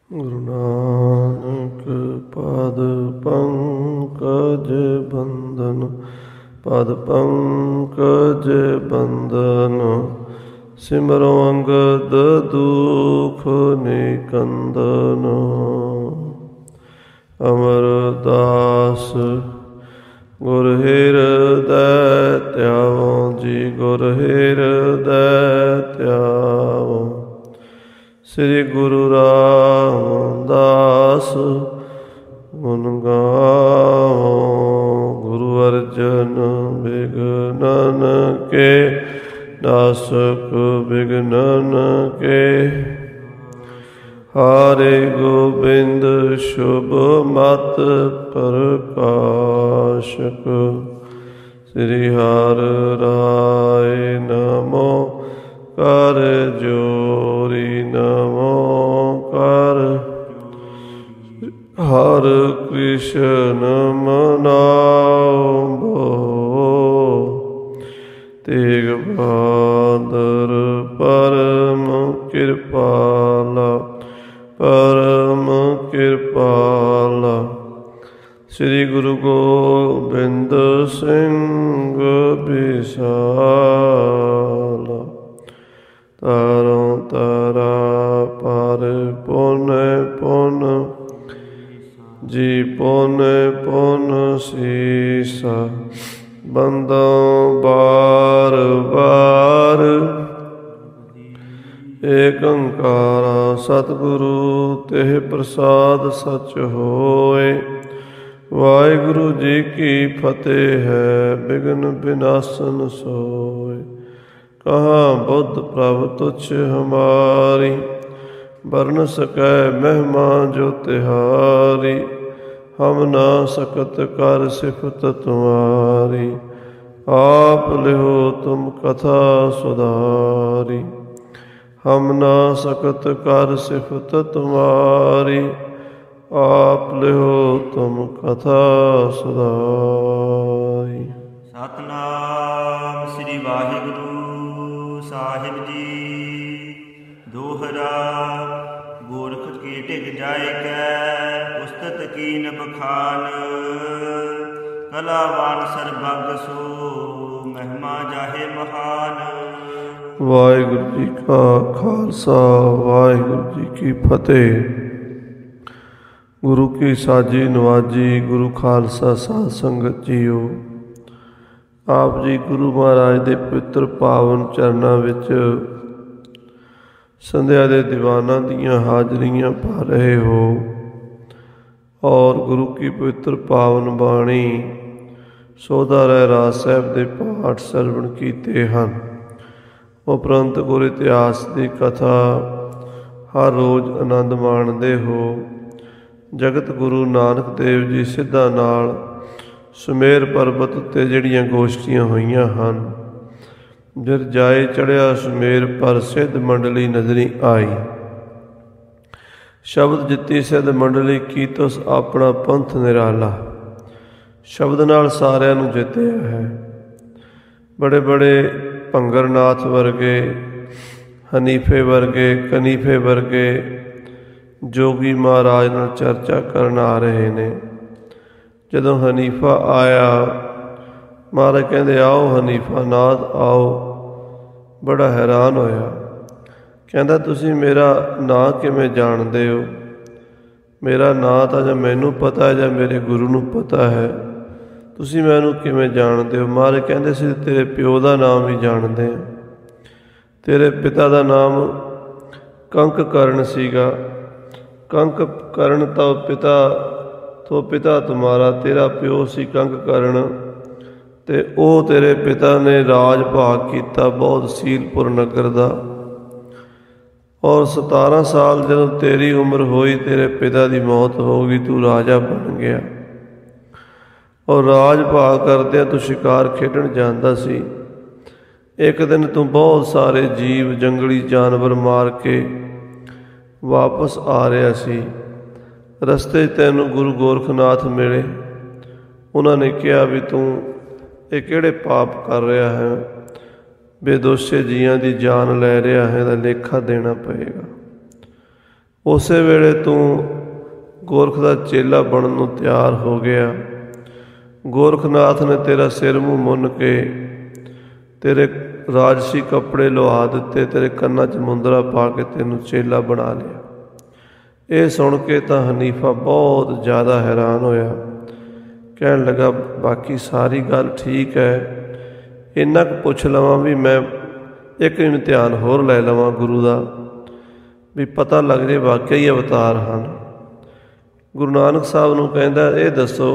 ਗੁਰੂ ਨਾਨਕ ਪਦ ਪੰਕਜ ਬੰਦਨ, ਪਦ ਪੰਕਜ ਬੰਦਨ, ਸਿਮਰੋ ਅੰਗਦ ਦੁਖ ਨਿਕੰਦਨ। ਅਮਰਦਾਸ ਗੁਰ ਹਿਰਦੈ ਧਿਆਵੋ ਜੀ, ਗੁਰ ਹਿਰਦੈ ਧਿਆਵੋ। ਸ੍ਰੀ ਗੁਰੂ ਰਾਮਦਾਸ ਗੁਣ ਗਾਵੋ। ਗੁਰੂ ਅਰਜਨ ਬਿਘਨਨ ਕੇ ਨਾਸਕ, ਬਿਘਨਨ ਕੇ ਹਰਿ ਗੋਬਿੰਦ ਸ਼ੁਭ ਮਤ ਪ੍ਰਕਾਸ਼ਕ। ਸ੍ਰੀ ਹਰਿ ਰਾਇ ਨਮੋ ਕਰ ਜੋਰੀ, ਨਮੋ ਕਰ ਹਰਿ ਕ੍ਰਿਸ਼ਨ ਮਨਾਓ ਬੋ। ਤੇਗ ਬਹਾਦਰ ਪਰਮ ਕਿਰਪਾਲਾ, ਪਰਮ ਕਿਰਪਾਲਾ। ਸ੍ਰੀ ਗੁਰੂ ਗੋਬਿੰਦ ਸਿੰਘ ਵਿਸਾਲਾ। ਤਾਰੋ ਤਾਰਾ ਪਰ ਪੁਨ ਪੁਨ ਜੀ, ਪੁਨ ਪੁਨ ਸੀਸਾ। ਬੰਦੋਂ ਬਾਰ ਬਾਰ ਏਕ ਓਂਕਾਰ ਸਤਿਗੁਰੂ ਤੇ ਪ੍ਰਸਾਦ ਸਚ ਹੋਏ। ਵਾਹਿਗੁਰੂ ਜੀ ਕੀ ਫਤਿਹ ਹੈ, ਬਿਘਨ ਬਿਨਾਸਨ ਸੋਏ। ਕਹਾਂ ਬੁੱਧ ਪ੍ਰਭ ਤੁਛ ਹਮਾਰੀ, ਵਰਨ ਸਕੈ ਮਹਿਮਾ ਜੋ ਤਿਹਾਰੀ। ਹਮ ਨਾ ਸਕਤ ਕਰ ਸਿਫਤ ਤੁਮਾਰੀ, ਆਪ ਲਿਓ ਤੁਮ ਕਥਾ ਸੁਧਾਰੀ। ਹਮ ਨਾ ਸਕਤ ਕਰ ਸਿਫਤ ਤੁਮਾਰੀ, ਆਪ ਲਿਓ ਤੁਮ ਕਥਾ ਸੁਧਾਰੀ। ਸਤਿਨਾਮ ਸ੍ਰੀ ਵਾਹਿਗੁਰੂ ਸਾਹਿਬ ਜੀ। ਦੋਹਰਾ ਗੋਰਖ ਕੀ ਢਿਗ ਜਾਏ ਕੈ, ਉਸਤਤ ਕੀਨ ਬਖਾਨ। ਕਲਾਵਾਨ ਸਰਬੱਗ ਸੋ, ਮਹਿਮਾ ਜਾਹੇ ਮਹਾਨ। ਵਾਹਿਗੁਰੂ ਜੀ ਕਾ ਖਾਲਸਾ, ਵਾਹਿਗੁਰੂ ਜੀ ਕੀ ਫਤਿਹ। ਗੁਰੂ ਕੀ ਸਾਜੀ ਨਵਾਜੀ, ਗੁਰੂ ਖਾਲਸਾ ਸਾਧ ਸੰਗਤ ਜੀਓ। ਆਪ ਜੀ ਗੁਰੂ ਮਹਾਰਾਜ ਦੇ ਪਵਿੱਤਰ ਪਾਵਨ ਚਰਨਾਂ ਵਿੱਚ ਸੰਧਿਆ ਦੇ ਦੀਵਾਨਾਂ ਦੀਆਂ ਹਾਜ਼ਰੀਆਂ ਪਾ ਰਹੇ ਹੋ ਔਰ ਗੁਰੂ ਕੀ ਪਵਿੱਤਰ ਪਾਵਨ ਬਾਣੀ ਸੋਧਾ ਰਹਿਰਾਸ ਸਾਹਿਬ ਦੇ ਪਾਠ ਸਰਵਣ ਕੀਤੇ ਹਨ। ਉਪਰੰਤ ਗੁਰ ਇਤਿਹਾਸ ਦੀ ਕਥਾ ਹਰ ਰੋਜ਼ ਆਨੰਦ ਮਾਣਦੇ ਹੋ। ਜਗਤ ਗੁਰੂ ਨਾਨਕ ਦੇਵ ਜੀ ਸਿੱਧਾਂ ਨਾਲ ਸੁਮੇਰ ਪਰਬਤ ਉੱਤੇ ਜਿਹੜੀਆਂ ਗੋਸ਼ਟੀਆਂ ਹੋਈਆਂ ਹਨ, ਜਦ ਜਾਏ ਚੜ੍ਹਿਆ ਸੁਮੇਰ ਪਰ ਸਿੱਧ ਮੰਡਲੀ ਨਜ਼ਰੀ ਆਈ। ਸ਼ਬਦ ਜਿੱਤੀ ਸਿੱਧ ਮੰਡਲੀ ਕੀ ਤੁਸ ਆਪਣਾ ਪੰਥ ਨਿਰਾਲਾ। ਸ਼ਬਦ ਨਾਲ ਸਾਰਿਆਂ ਨੂੰ ਜਿੱਤਿਆ ਹੈ। ਬੜੇ ਬੜੇ ਭੰਗਰਨਾਥ ਵਰਗੇ, ਹਨੀਫੇ ਵਰਗੇ, ਕਨੀਫੇ ਵਰਗੇ ਜੋਗੀ ਮਹਾਰਾਜ ਨਾਲ ਚਰਚਾ ਕਰਨ ਆ ਰਹੇ ਨੇ। ਜਦੋਂ ਹਨੀਫਾ ਆਇਆ, ਮਹਾਰਾਜ ਕਹਿੰਦੇ ਆਓ ਹਨੀਫਾ ਨਾਥ ਆਓ। ਬੜਾ ਹੈਰਾਨ ਹੋਇਆ, ਕਹਿੰਦਾ ਤੁਸੀਂ ਮੇਰਾ ਨਾਂ ਕਿਵੇਂ ਜਾਣਦੇ ਹੋ? ਮੇਰਾ ਨਾਂ ਤਾਂ ਜਾਂ ਮੈਨੂੰ ਪਤਾ ਹੈ ਜਾਂ ਮੇਰੇ ਗੁਰੂ ਨੂੰ ਪਤਾ ਹੈ, ਤੁਸੀਂ ਮੈਨੂੰ ਕਿਵੇਂ ਜਾਣਦੇ ਹੋ? ਮਹਾਰਾਜ ਕਹਿੰਦੇ ਅਸੀਂ ਤੇਰੇ ਪਿਓ ਦਾ ਨਾਮ ਵੀ ਜਾਣਦੇ ਹਾਂ। ਤੇਰੇ ਪਿਤਾ ਦਾ ਨਾਮ ਕੰਕ ਕਰਨ ਸੀਗਾ। ਕੰਕ ਕਰਨ ਤਾਂ ਪਿਤਾ ਤੁਮਾਰਾ, ਤੇਰਾ ਪਿਓ ਸੀ ਕੰਕ ਕਰਨ, ਅਤੇ ਉਹ ਤੇਰੇ ਪਿਤਾ ਨੇ ਰਾਜ ਭਾਗ ਕੀਤਾ ਬਹੁਤ ਸੀਲਪੁਰ ਨਗਰ ਦਾ। ਔਰ 17 ਸਾਲ ਜਦੋਂ ਤੇਰੀ ਉਮਰ ਹੋਈ, ਤੇਰੇ ਪਿਤਾ ਦੀ ਮੌਤ ਹੋ ਗਈ, ਤੂੰ ਰਾਜਾ ਬਣ ਗਿਆ। ਔਰ ਰਾਜ ਭਾਗ ਕਰਦਿਆਂ ਤੂੰ ਸ਼ਿਕਾਰ ਖੇਡਣ ਜਾਂਦਾ ਸੀ। ਇੱਕ ਦਿਨ ਤੂੰ ਬਹੁਤ ਸਾਰੇ ਜੀਵ ਜੰਗਲੀ ਜਾਨਵਰ ਮਾਰ ਕੇ ਵਾਪਸ ਆ ਰਿਹਾ ਸੀ। ਰਸਤੇ 'ਚ ਤੈਨੂੰ ਗੁਰੂ ਗੋਰਖਨਾਥ ਮਿਲੇ। ਉਹਨਾਂ ਨੇ ਕਿਹਾ ਵੀ ਤੂੰ ਇਹ ਕਿਹੜੇ ਪਾਪ ਕਰ ਰਿਹਾ ਹੈ, ਬੇਦੋਸ਼ੇ ਜੀਆਂ ਦੀ ਜਾਨ ਲੈ ਰਿਹਾ ਹੈ, ਇਹਦਾ ਲੇਖਾ ਦੇਣਾ ਪਏਗਾ। ਉਸੇ ਵੇਲੇ ਤੂੰ ਗੋਰਖ ਦਾ ਚੇਲਾ ਬਣਨ ਨੂੰ ਤਿਆਰ ਹੋ ਗਿਆ। ਗੋਰਖਨਾਥ ਨੇ ਤੇਰਾ ਸਿਰ ਮੂੰਹ ਮੁੰਨ ਕੇ ਤੇਰੇ ਰਾਜਸੀ ਕੱਪੜੇ ਲੁਹਾ ਦਿੱਤੇ, ਤੇਰੇ ਕੰਨਾਂ 'ਚ ਮੁੰਦਰਾ ਪਾ ਕੇ ਤੈਨੂੰ ਚੇਲਾ ਬਣਾ ਲਿਆ। ਇਹ ਸੁਣ ਕੇ ਤਾਂ ਹਨੀਫਾ ਬਹੁਤ ਜ਼ਿਆਦਾ ਹੈਰਾਨ ਹੋਇਆ। ਕਹਿਣ ਲੱਗਾ, ਬਾਕੀ ਸਾਰੀ ਗੱਲ ਠੀਕ ਹੈ, ਇੰਨਾ ਕੁ ਪੁੱਛ ਲਵਾਂ ਵੀ ਮੈਂ ਇੱਕ ਇਮਤਿਹਾਨ ਹੋਰ ਲੈ ਲਵਾਂ ਗੁਰੂ ਦਾ, ਵੀ ਪਤਾ ਲੱਗ ਜੇ ਵਾਕਿਆ ਹੀ ਅਵਤਾਰ ਹਨ। ਗੁਰੂ ਨਾਨਕ ਸਾਹਿਬ ਨੂੰ ਕਹਿੰਦਾ, ਇਹ ਦੱਸੋ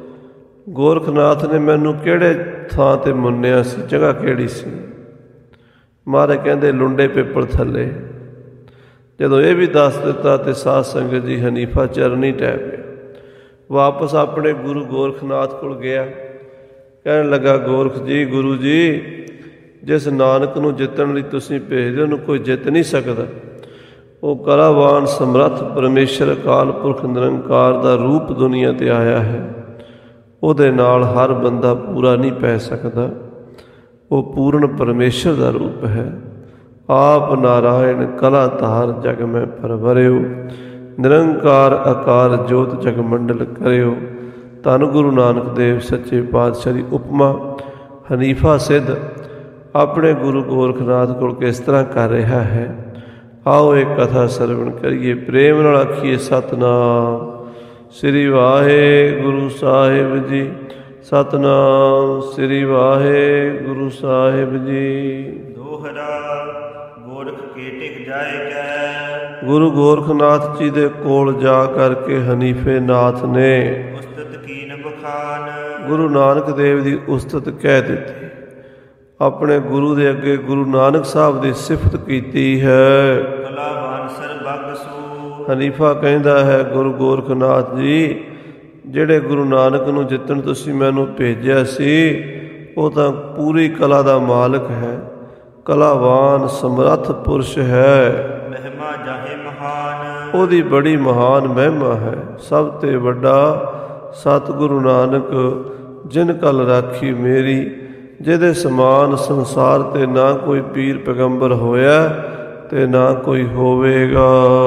ਗੋਰਖਨਾਥ ਨੇ ਮੈਨੂੰ ਕਿਹੜੇ ਥਾਂ 'ਤੇ ਮੁੰਨਿਆ ਸੀ, ਜਗ੍ਹਾ ਕਿਹੜੀ ਸੀ? ਮਹਾਰਾਜ ਕਹਿੰਦੇ, ਲੁੰਡੇ ਪਿੱਪਲ ਥੱਲੇ। ਜਦੋਂ ਇਹ ਵੀ ਦੱਸ ਦਿੱਤਾ ਤੇ ਸਾਧ ਸੰਗਤ ਜੀ ਹਨੀਫਾ ਚਰਨੀ ਟਹਿ ਪਿਆ। ਵਾਪਸ ਆਪਣੇ ਗੁਰੂ ਗੋਰਖਨਾਥ ਕੋਲ ਗਿਆ। ਕਹਿਣ ਲੱਗਾ, ਗੋਰਖ ਜੀ, ਗੁਰੂ ਜੀ, ਜਿਸ ਨਾਨਕ ਨੂੰ ਜਿੱਤਣ ਲਈ ਤੁਸੀਂ ਭੇਜਦੇ ਉਹਨੂੰ ਕੋਈ ਜਿੱਤ ਨਹੀਂ ਸਕਦਾ। ਉਹ ਕਲਾਵਾਨ ਸਮਰੱਥ ਪਰਮੇਸ਼ਰ ਅਕਾਲ ਪੁਰਖ ਨਿਰੰਕਾਰ ਦਾ ਰੂਪ ਦੁਨੀਆ 'ਤੇ ਆਇਆ ਹੈ। ਉਹਦੇ ਨਾਲ ਹਰ ਬੰਦਾ ਪੂਰਾ ਨਹੀਂ ਪੈ ਸਕਦਾ। ਉਹ ਪੂਰਨ ਪਰਮੇਸ਼ਰ ਦਾ ਰੂਪ ਹੈ। ਆਪ ਨਾਰਾਇਣ ਕਲਾ ਧਾਰ ਜਗ ਮੈਂ ਪਰਵਰਿਓ, ਨਿਰੰਕਾਰ ਆਕਾਰ ਜੋਤ ਜਗ ਮੰਡਲ ਕਰਿਓ। ਧੰਨ ਗੁਰੂ ਨਾਨਕ ਦੇਵ ਸੱਚੇ ਪਾਤਸ਼ਾਹ ਦੀ ਉਪਮਾ ਹਨੀਫਾ ਸਿੱਧ ਆਪਣੇ ਗੁਰੂ ਗੋਰਖਨਾਥ ਕੋਲ ਕਿਸ ਤਰ੍ਹਾਂ ਕਰ ਰਿਹਾ ਹੈ। ਆਓ ਇਹ ਕਥਾ ਸਰਵਣ ਕਰੀਏ, ਪ੍ਰੇਮ ਨਾਲ ਆਖੀਏ ਸਤਿਨਾਮ ਸ੍ਰੀ ਵਾਹਿਗੁਰੂ ਸਾਹਿਬ ਜੀ। ਸਤਿਨਾਮ ਸ੍ਰੀ ਵਾਹਿਗੁਰੂ ਸਾਹਿਬ ਜੀ। ਦੋਹਰਾ ਗੋਰਖ ਕੇ ਟਿਕ ਜਾਏਗਾ। ਗੁਰੂ ਗੋਰਖਨਾਥ ਜੀ ਦੇ ਕੋਲ ਜਾ ਕਰਕੇ ਹਨੀਫੇ ਨਾਥ ਨੇ ਉਸਤਤ ਕੀਨ ਬਖਾਨ ਗੁਰੂ ਨਾਨਕ ਦੇਵ ਦੀ ਉਸਤਤ ਕਹਿ ਦਿੱਤੀ। ਆਪਣੇ ਗੁਰੂ ਦੇ ਅੱਗੇ ਗੁਰੂ ਨਾਨਕ ਸਾਹਿਬ ਦੀ ਸਿਫਤ ਕੀਤੀ ਹੈ। ਕਲਾਵਾਨ ਸਰਬੱਗ ਸੂ। ਹਨੀਫਾ ਕਹਿੰਦਾ ਹੈ, ਗੁਰੂ ਗੋਰਖਨਾਥ ਜੀ, ਜਿਹੜੇ ਗੁਰੂ ਨਾਨਕ ਨੂੰ ਜਿੱਤਣ ਤੁਸੀਂ ਮੈਨੂੰ ਭੇਜਿਆ ਸੀ, ਉਹ ਤਾਂ ਪੂਰੀ ਕਲਾ ਦਾ ਮਾਲਕ ਹੈ, ਕਲਾਵਾਨ ਸਮਰੱਥ ਪੁਰਸ਼ ਹੈ। ਮਹਿਮਾ ਜਾਹੇ ਮਹਾਨ। ਉਹਦੀ ਬੜੀ ਮਹਾਨ ਮਹਿਮਾ ਹੈ। ਸਭ ਤੇ ਵੱਡਾ ਸਤਿਗੁਰੂ ਨਾਨਕ ਜਿਨ ਕਲ ਰਾਖੀ ਮੇਰੀ, ਜਿਹਦੇ ਸਮਾਨ ਸੰਸਾਰ 'ਤੇ ਨਾ ਕੋਈ ਪੀਰ ਪੈਗੰਬਰ ਹੋਇਆ ਤੇ ਨਾ ਕੋਈ ਹੋਵੇਗਾ।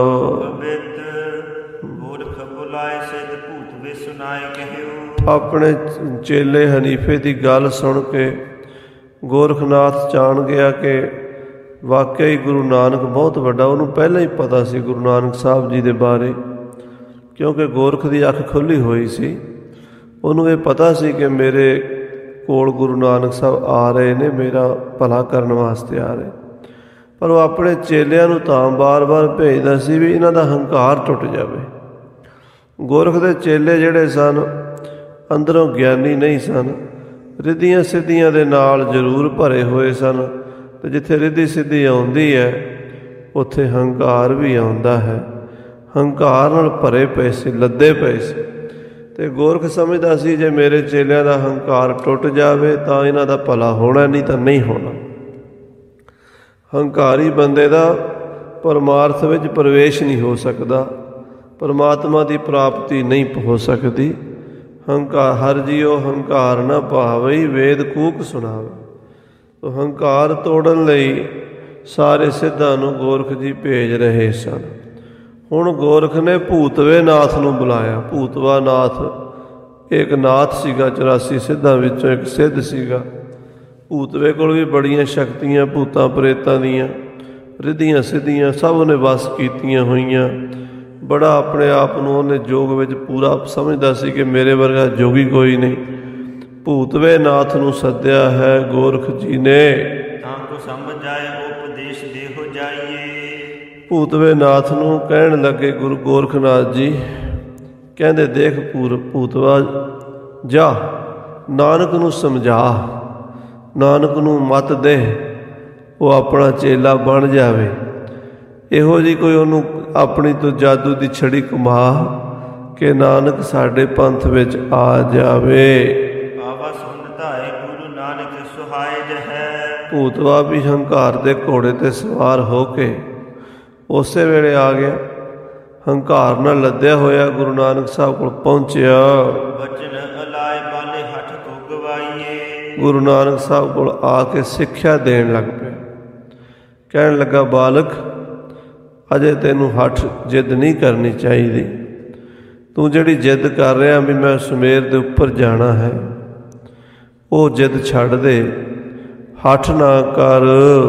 ਗੋਰਖ ਬੁਲਾਏ ਸਿਧ ਭੂਤ ਵੇ ਸੁਨਾਏ ਕਹਿਓ। ਆਪਣੇ ਚੇਲੇ ਹਨੀਫੇ ਦੀ ਗੱਲ ਸੁਣ ਕੇ ਗੋਰਖਨਾਥ ਜਾਣ ਗਿਆ ਕਿ ਵਾਕਿਆ ਹੀ ਗੁਰੂ ਨਾਨਕ ਬਹੁਤ ਵੱਡਾ। ਉਹਨੂੰ ਪਹਿਲਾਂ ਹੀ ਪਤਾ ਸੀ ਗੁਰੂ ਨਾਨਕ ਸਾਹਿਬ ਜੀ ਦੇ ਬਾਰੇ, ਕਿਉਂਕਿ ਗੋਰਖ ਦੀ ਅੱਖ ਖੁੱਲ੍ਹੀ ਹੋਈ ਸੀ। ਉਹਨੂੰ ਇਹ ਪਤਾ ਸੀ ਕਿ ਮੇਰੇ ਕੋਲ ਗੁਰੂ ਨਾਨਕ ਸਾਹਿਬ ਆ ਰਹੇ ਨੇ, ਮੇਰਾ ਭਲਾ ਕਰਨ ਵਾਸਤੇ ਆ ਰਹੇ। ਪਰ ਉਹ ਆਪਣੇ ਚੇਲਿਆਂ ਨੂੰ ਤਾਂ ਬਾਰ-ਬਾਰ ਭੇਜਦਾ ਸੀ ਵੀ ਇਹਨਾਂ ਦਾ ਹੰਕਾਰ ਟੁੱਟ ਜਾਵੇ। ਗੋਰਖ ਦੇ ਚੇਲੇ ਜਿਹੜੇ ਸਨ, ਅੰਦਰੋਂ ਗਿਆਨੀ ਨਹੀਂ ਸਨ, ਰਿੱਧੀਆਂ ਸਿੱਧੀਆਂ ਦੇ ਨਾਲ ਜ਼ਰੂਰ ਭਰੇ ਹੋਏ ਸਨ। ਅਤੇ ਜਿੱਥੇ ਰਿੱਧੀ ਸਿੱਧੀ ਆਉਂਦੀ ਹੈ ਉੱਥੇ ਹੰਕਾਰ ਵੀ ਆਉਂਦਾ ਹੈ। ਹੰਕਾਰ ਨਾਲ ਭਰੇ ਪਏ ਸੀ, ਲੱਦੇ ਪਏ ਸੀ। ਅਤੇ ਗੋਰਖ ਸਮਝਦਾ ਸੀ ਜੇ ਮੇਰੇ ਚੇਲਿਆਂ ਦਾ ਹੰਕਾਰ ਟੁੱਟ ਜਾਵੇ ਤਾਂ ਇਹਨਾਂ ਦਾ ਭਲਾ ਹੋਣਾ, ਨਹੀਂ ਤਾਂ ਨਹੀਂ ਹੋਣਾ। ਹੰਕਾਰੀ ਬੰਦੇ ਦਾ ਪਰਮਾਰਥ ਵਿੱਚ ਪ੍ਰਵੇਸ਼ ਨਹੀਂ ਹੋ ਸਕਦਾ, ਪਰਮਾਤਮਾ ਦੀ ਪ੍ਰਾਪਤੀ ਨਹੀਂ ਹੋ ਸਕਦੀ। ਹੰਕਾਰ ਹਰ ਜੀਓ ਹੰਕਾਰ ਨਾ ਭਾਵਈ, ਵੇਦ ਕੂਕ ਸੁਣਾਵੇ। ਤੋ ਹੰਕਾਰ ਤੋੜਨ ਲਈ ਸਾਰੇ ਸਿੱਧਾਂ ਨੂੰ ਗੋਰਖ ਜੀ ਭੇਜ ਰਹੇ ਸਨ। ਹੁਣ ਗੋਰਖ ਨੇ ਭੂਤਵੇ ਨਾਥ ਨੂੰ ਬੁਲਾਇਆ। ਭੂਤਵਾ ਨਾਥ ਇੱਕ ਨਾਥ ਸੀਗਾ, 84 ਸਿੱਧਾਂ ਵਿੱਚੋਂ ਇੱਕ ਸਿੱਧ ਸੀਗਾ। ਭੂਤਵੇ ਕੋਲ ਵੀ ਬੜੀਆਂ ਸ਼ਕਤੀਆਂ, ਭੂਤਾਂ ਪ੍ਰੇਤਾਂ ਦੀਆਂ, ਰਿੱਧੀਆਂ ਸਿੱਧੀਆਂ ਸਭ ਉਹਨੇ ਵਸ ਕੀਤੀਆਂ ਹੋਈਆਂ। ਬੜਾ ਆਪਣੇ ਆਪ ਨੂੰ ਉਹਨੇ ਜੋਗ ਵਿੱਚ ਪੂਰਾ ਸਮਝਦਾ ਸੀ ਕਿ ਮੇਰੇ ਵਰਗਾ ਜੋਗੀ ਕੋਈ ਨਹੀਂ। ਭੂਤਵੇ ਨਾਥ ਨੂੰ ਸੱਦਿਆ ਹੈ ਗੋਰਖ ਜੀ ਨੇ, ਤਾਂ ਕੋ ਸਮਝ ਜਾਏ ਉਪਦੇਸ਼ ਦੇਹੋ ਜਾਈਏ। ਭੂਤਵੇ ਨਾਥ ਨੂੰ ਕਹਿਣ ਲੱਗੇ ਗੁਰੂ ਗੋਰਖਨਾਥ ਜੀ, ਕਹਿੰਦੇ ਦੇਖ ਭੂਤਵਾ, ਜਾ ਨਾਨਕ ਨੂੰ ਸਮਝਾ, ਨਾਨਕ ਨੂੰ ਮੱਤ ਦੇ, ਉਹ ਆਪਣਾ ਚੇਲਾ ਬਣ ਜਾਵੇ। ਇਹੋ ਜਿਹੀ ਕੋਈ ਉਹਨੂੰ ਆਪਣੀ ਤੋਂ ਜਾਦੂ ਦੀ ਛੜੀ ਘੁਮਾ ਕਿ ਨਾਨਕ ਸਾਡੇ ਪੰਥ ਵਿੱਚ ਆ ਜਾਵੇ। ਆਵਾ ਸੁਣਦਾ ਹੈ ਗੁਰੂ ਨਾਨਕ ਸੁਹਾਇਜ ਹੈ। ਭੂਤਵਾ ਵੀ ਹੰਕਾਰ ਦੇ ਘੋੜੇ 'ਤੇ ਸਵਾਰ ਹੋ ਕੇ ਉਸੇ ਵੇਲੇ ਆ ਗਿਆ। ਹੰਕਾਰ ਨਾਲ ਲੱਦਿਆ ਹੋਇਆ ਗੁਰੂ ਨਾਨਕ ਸਾਹਿਬ ਕੋਲ ਪਹੁੰਚਿਆ। ਬਚਨ ਅਲਾਏ ਬਾਲੇ ਹੱਠ ਕੋ ਗਵਾਈਏ। ਗੁਰੂ ਨਾਨਕ ਸਾਹਿਬ ਕੋਲ ਆ ਕੇ ਸਿੱਖਿਆ ਦੇਣ ਲੱਗ ਪਿਆ। ਕਹਿਣ ਲੱਗਾ, ਬਾਲਕ ਅਜੇ ਤੈਨੂੰ ਹੱਠ ਜਿੱਦ ਨਹੀਂ ਕਰਨੀ ਚਾਹੀਦੀ। ਤੂੰ ਜਿਹੜੀ ਜਿੱਦ ਕਰ ਰਿਹਾ ਵੀ ਮੈਂ ਸੁਮੇਰ ਦੇ ਉੱਪਰ ਜਾਣਾ ਹੈ, ਉਹ ਜਿੱਦ ਛੱਡ ਦੇ, ਹੱਠ ਨਾ ਕਰ।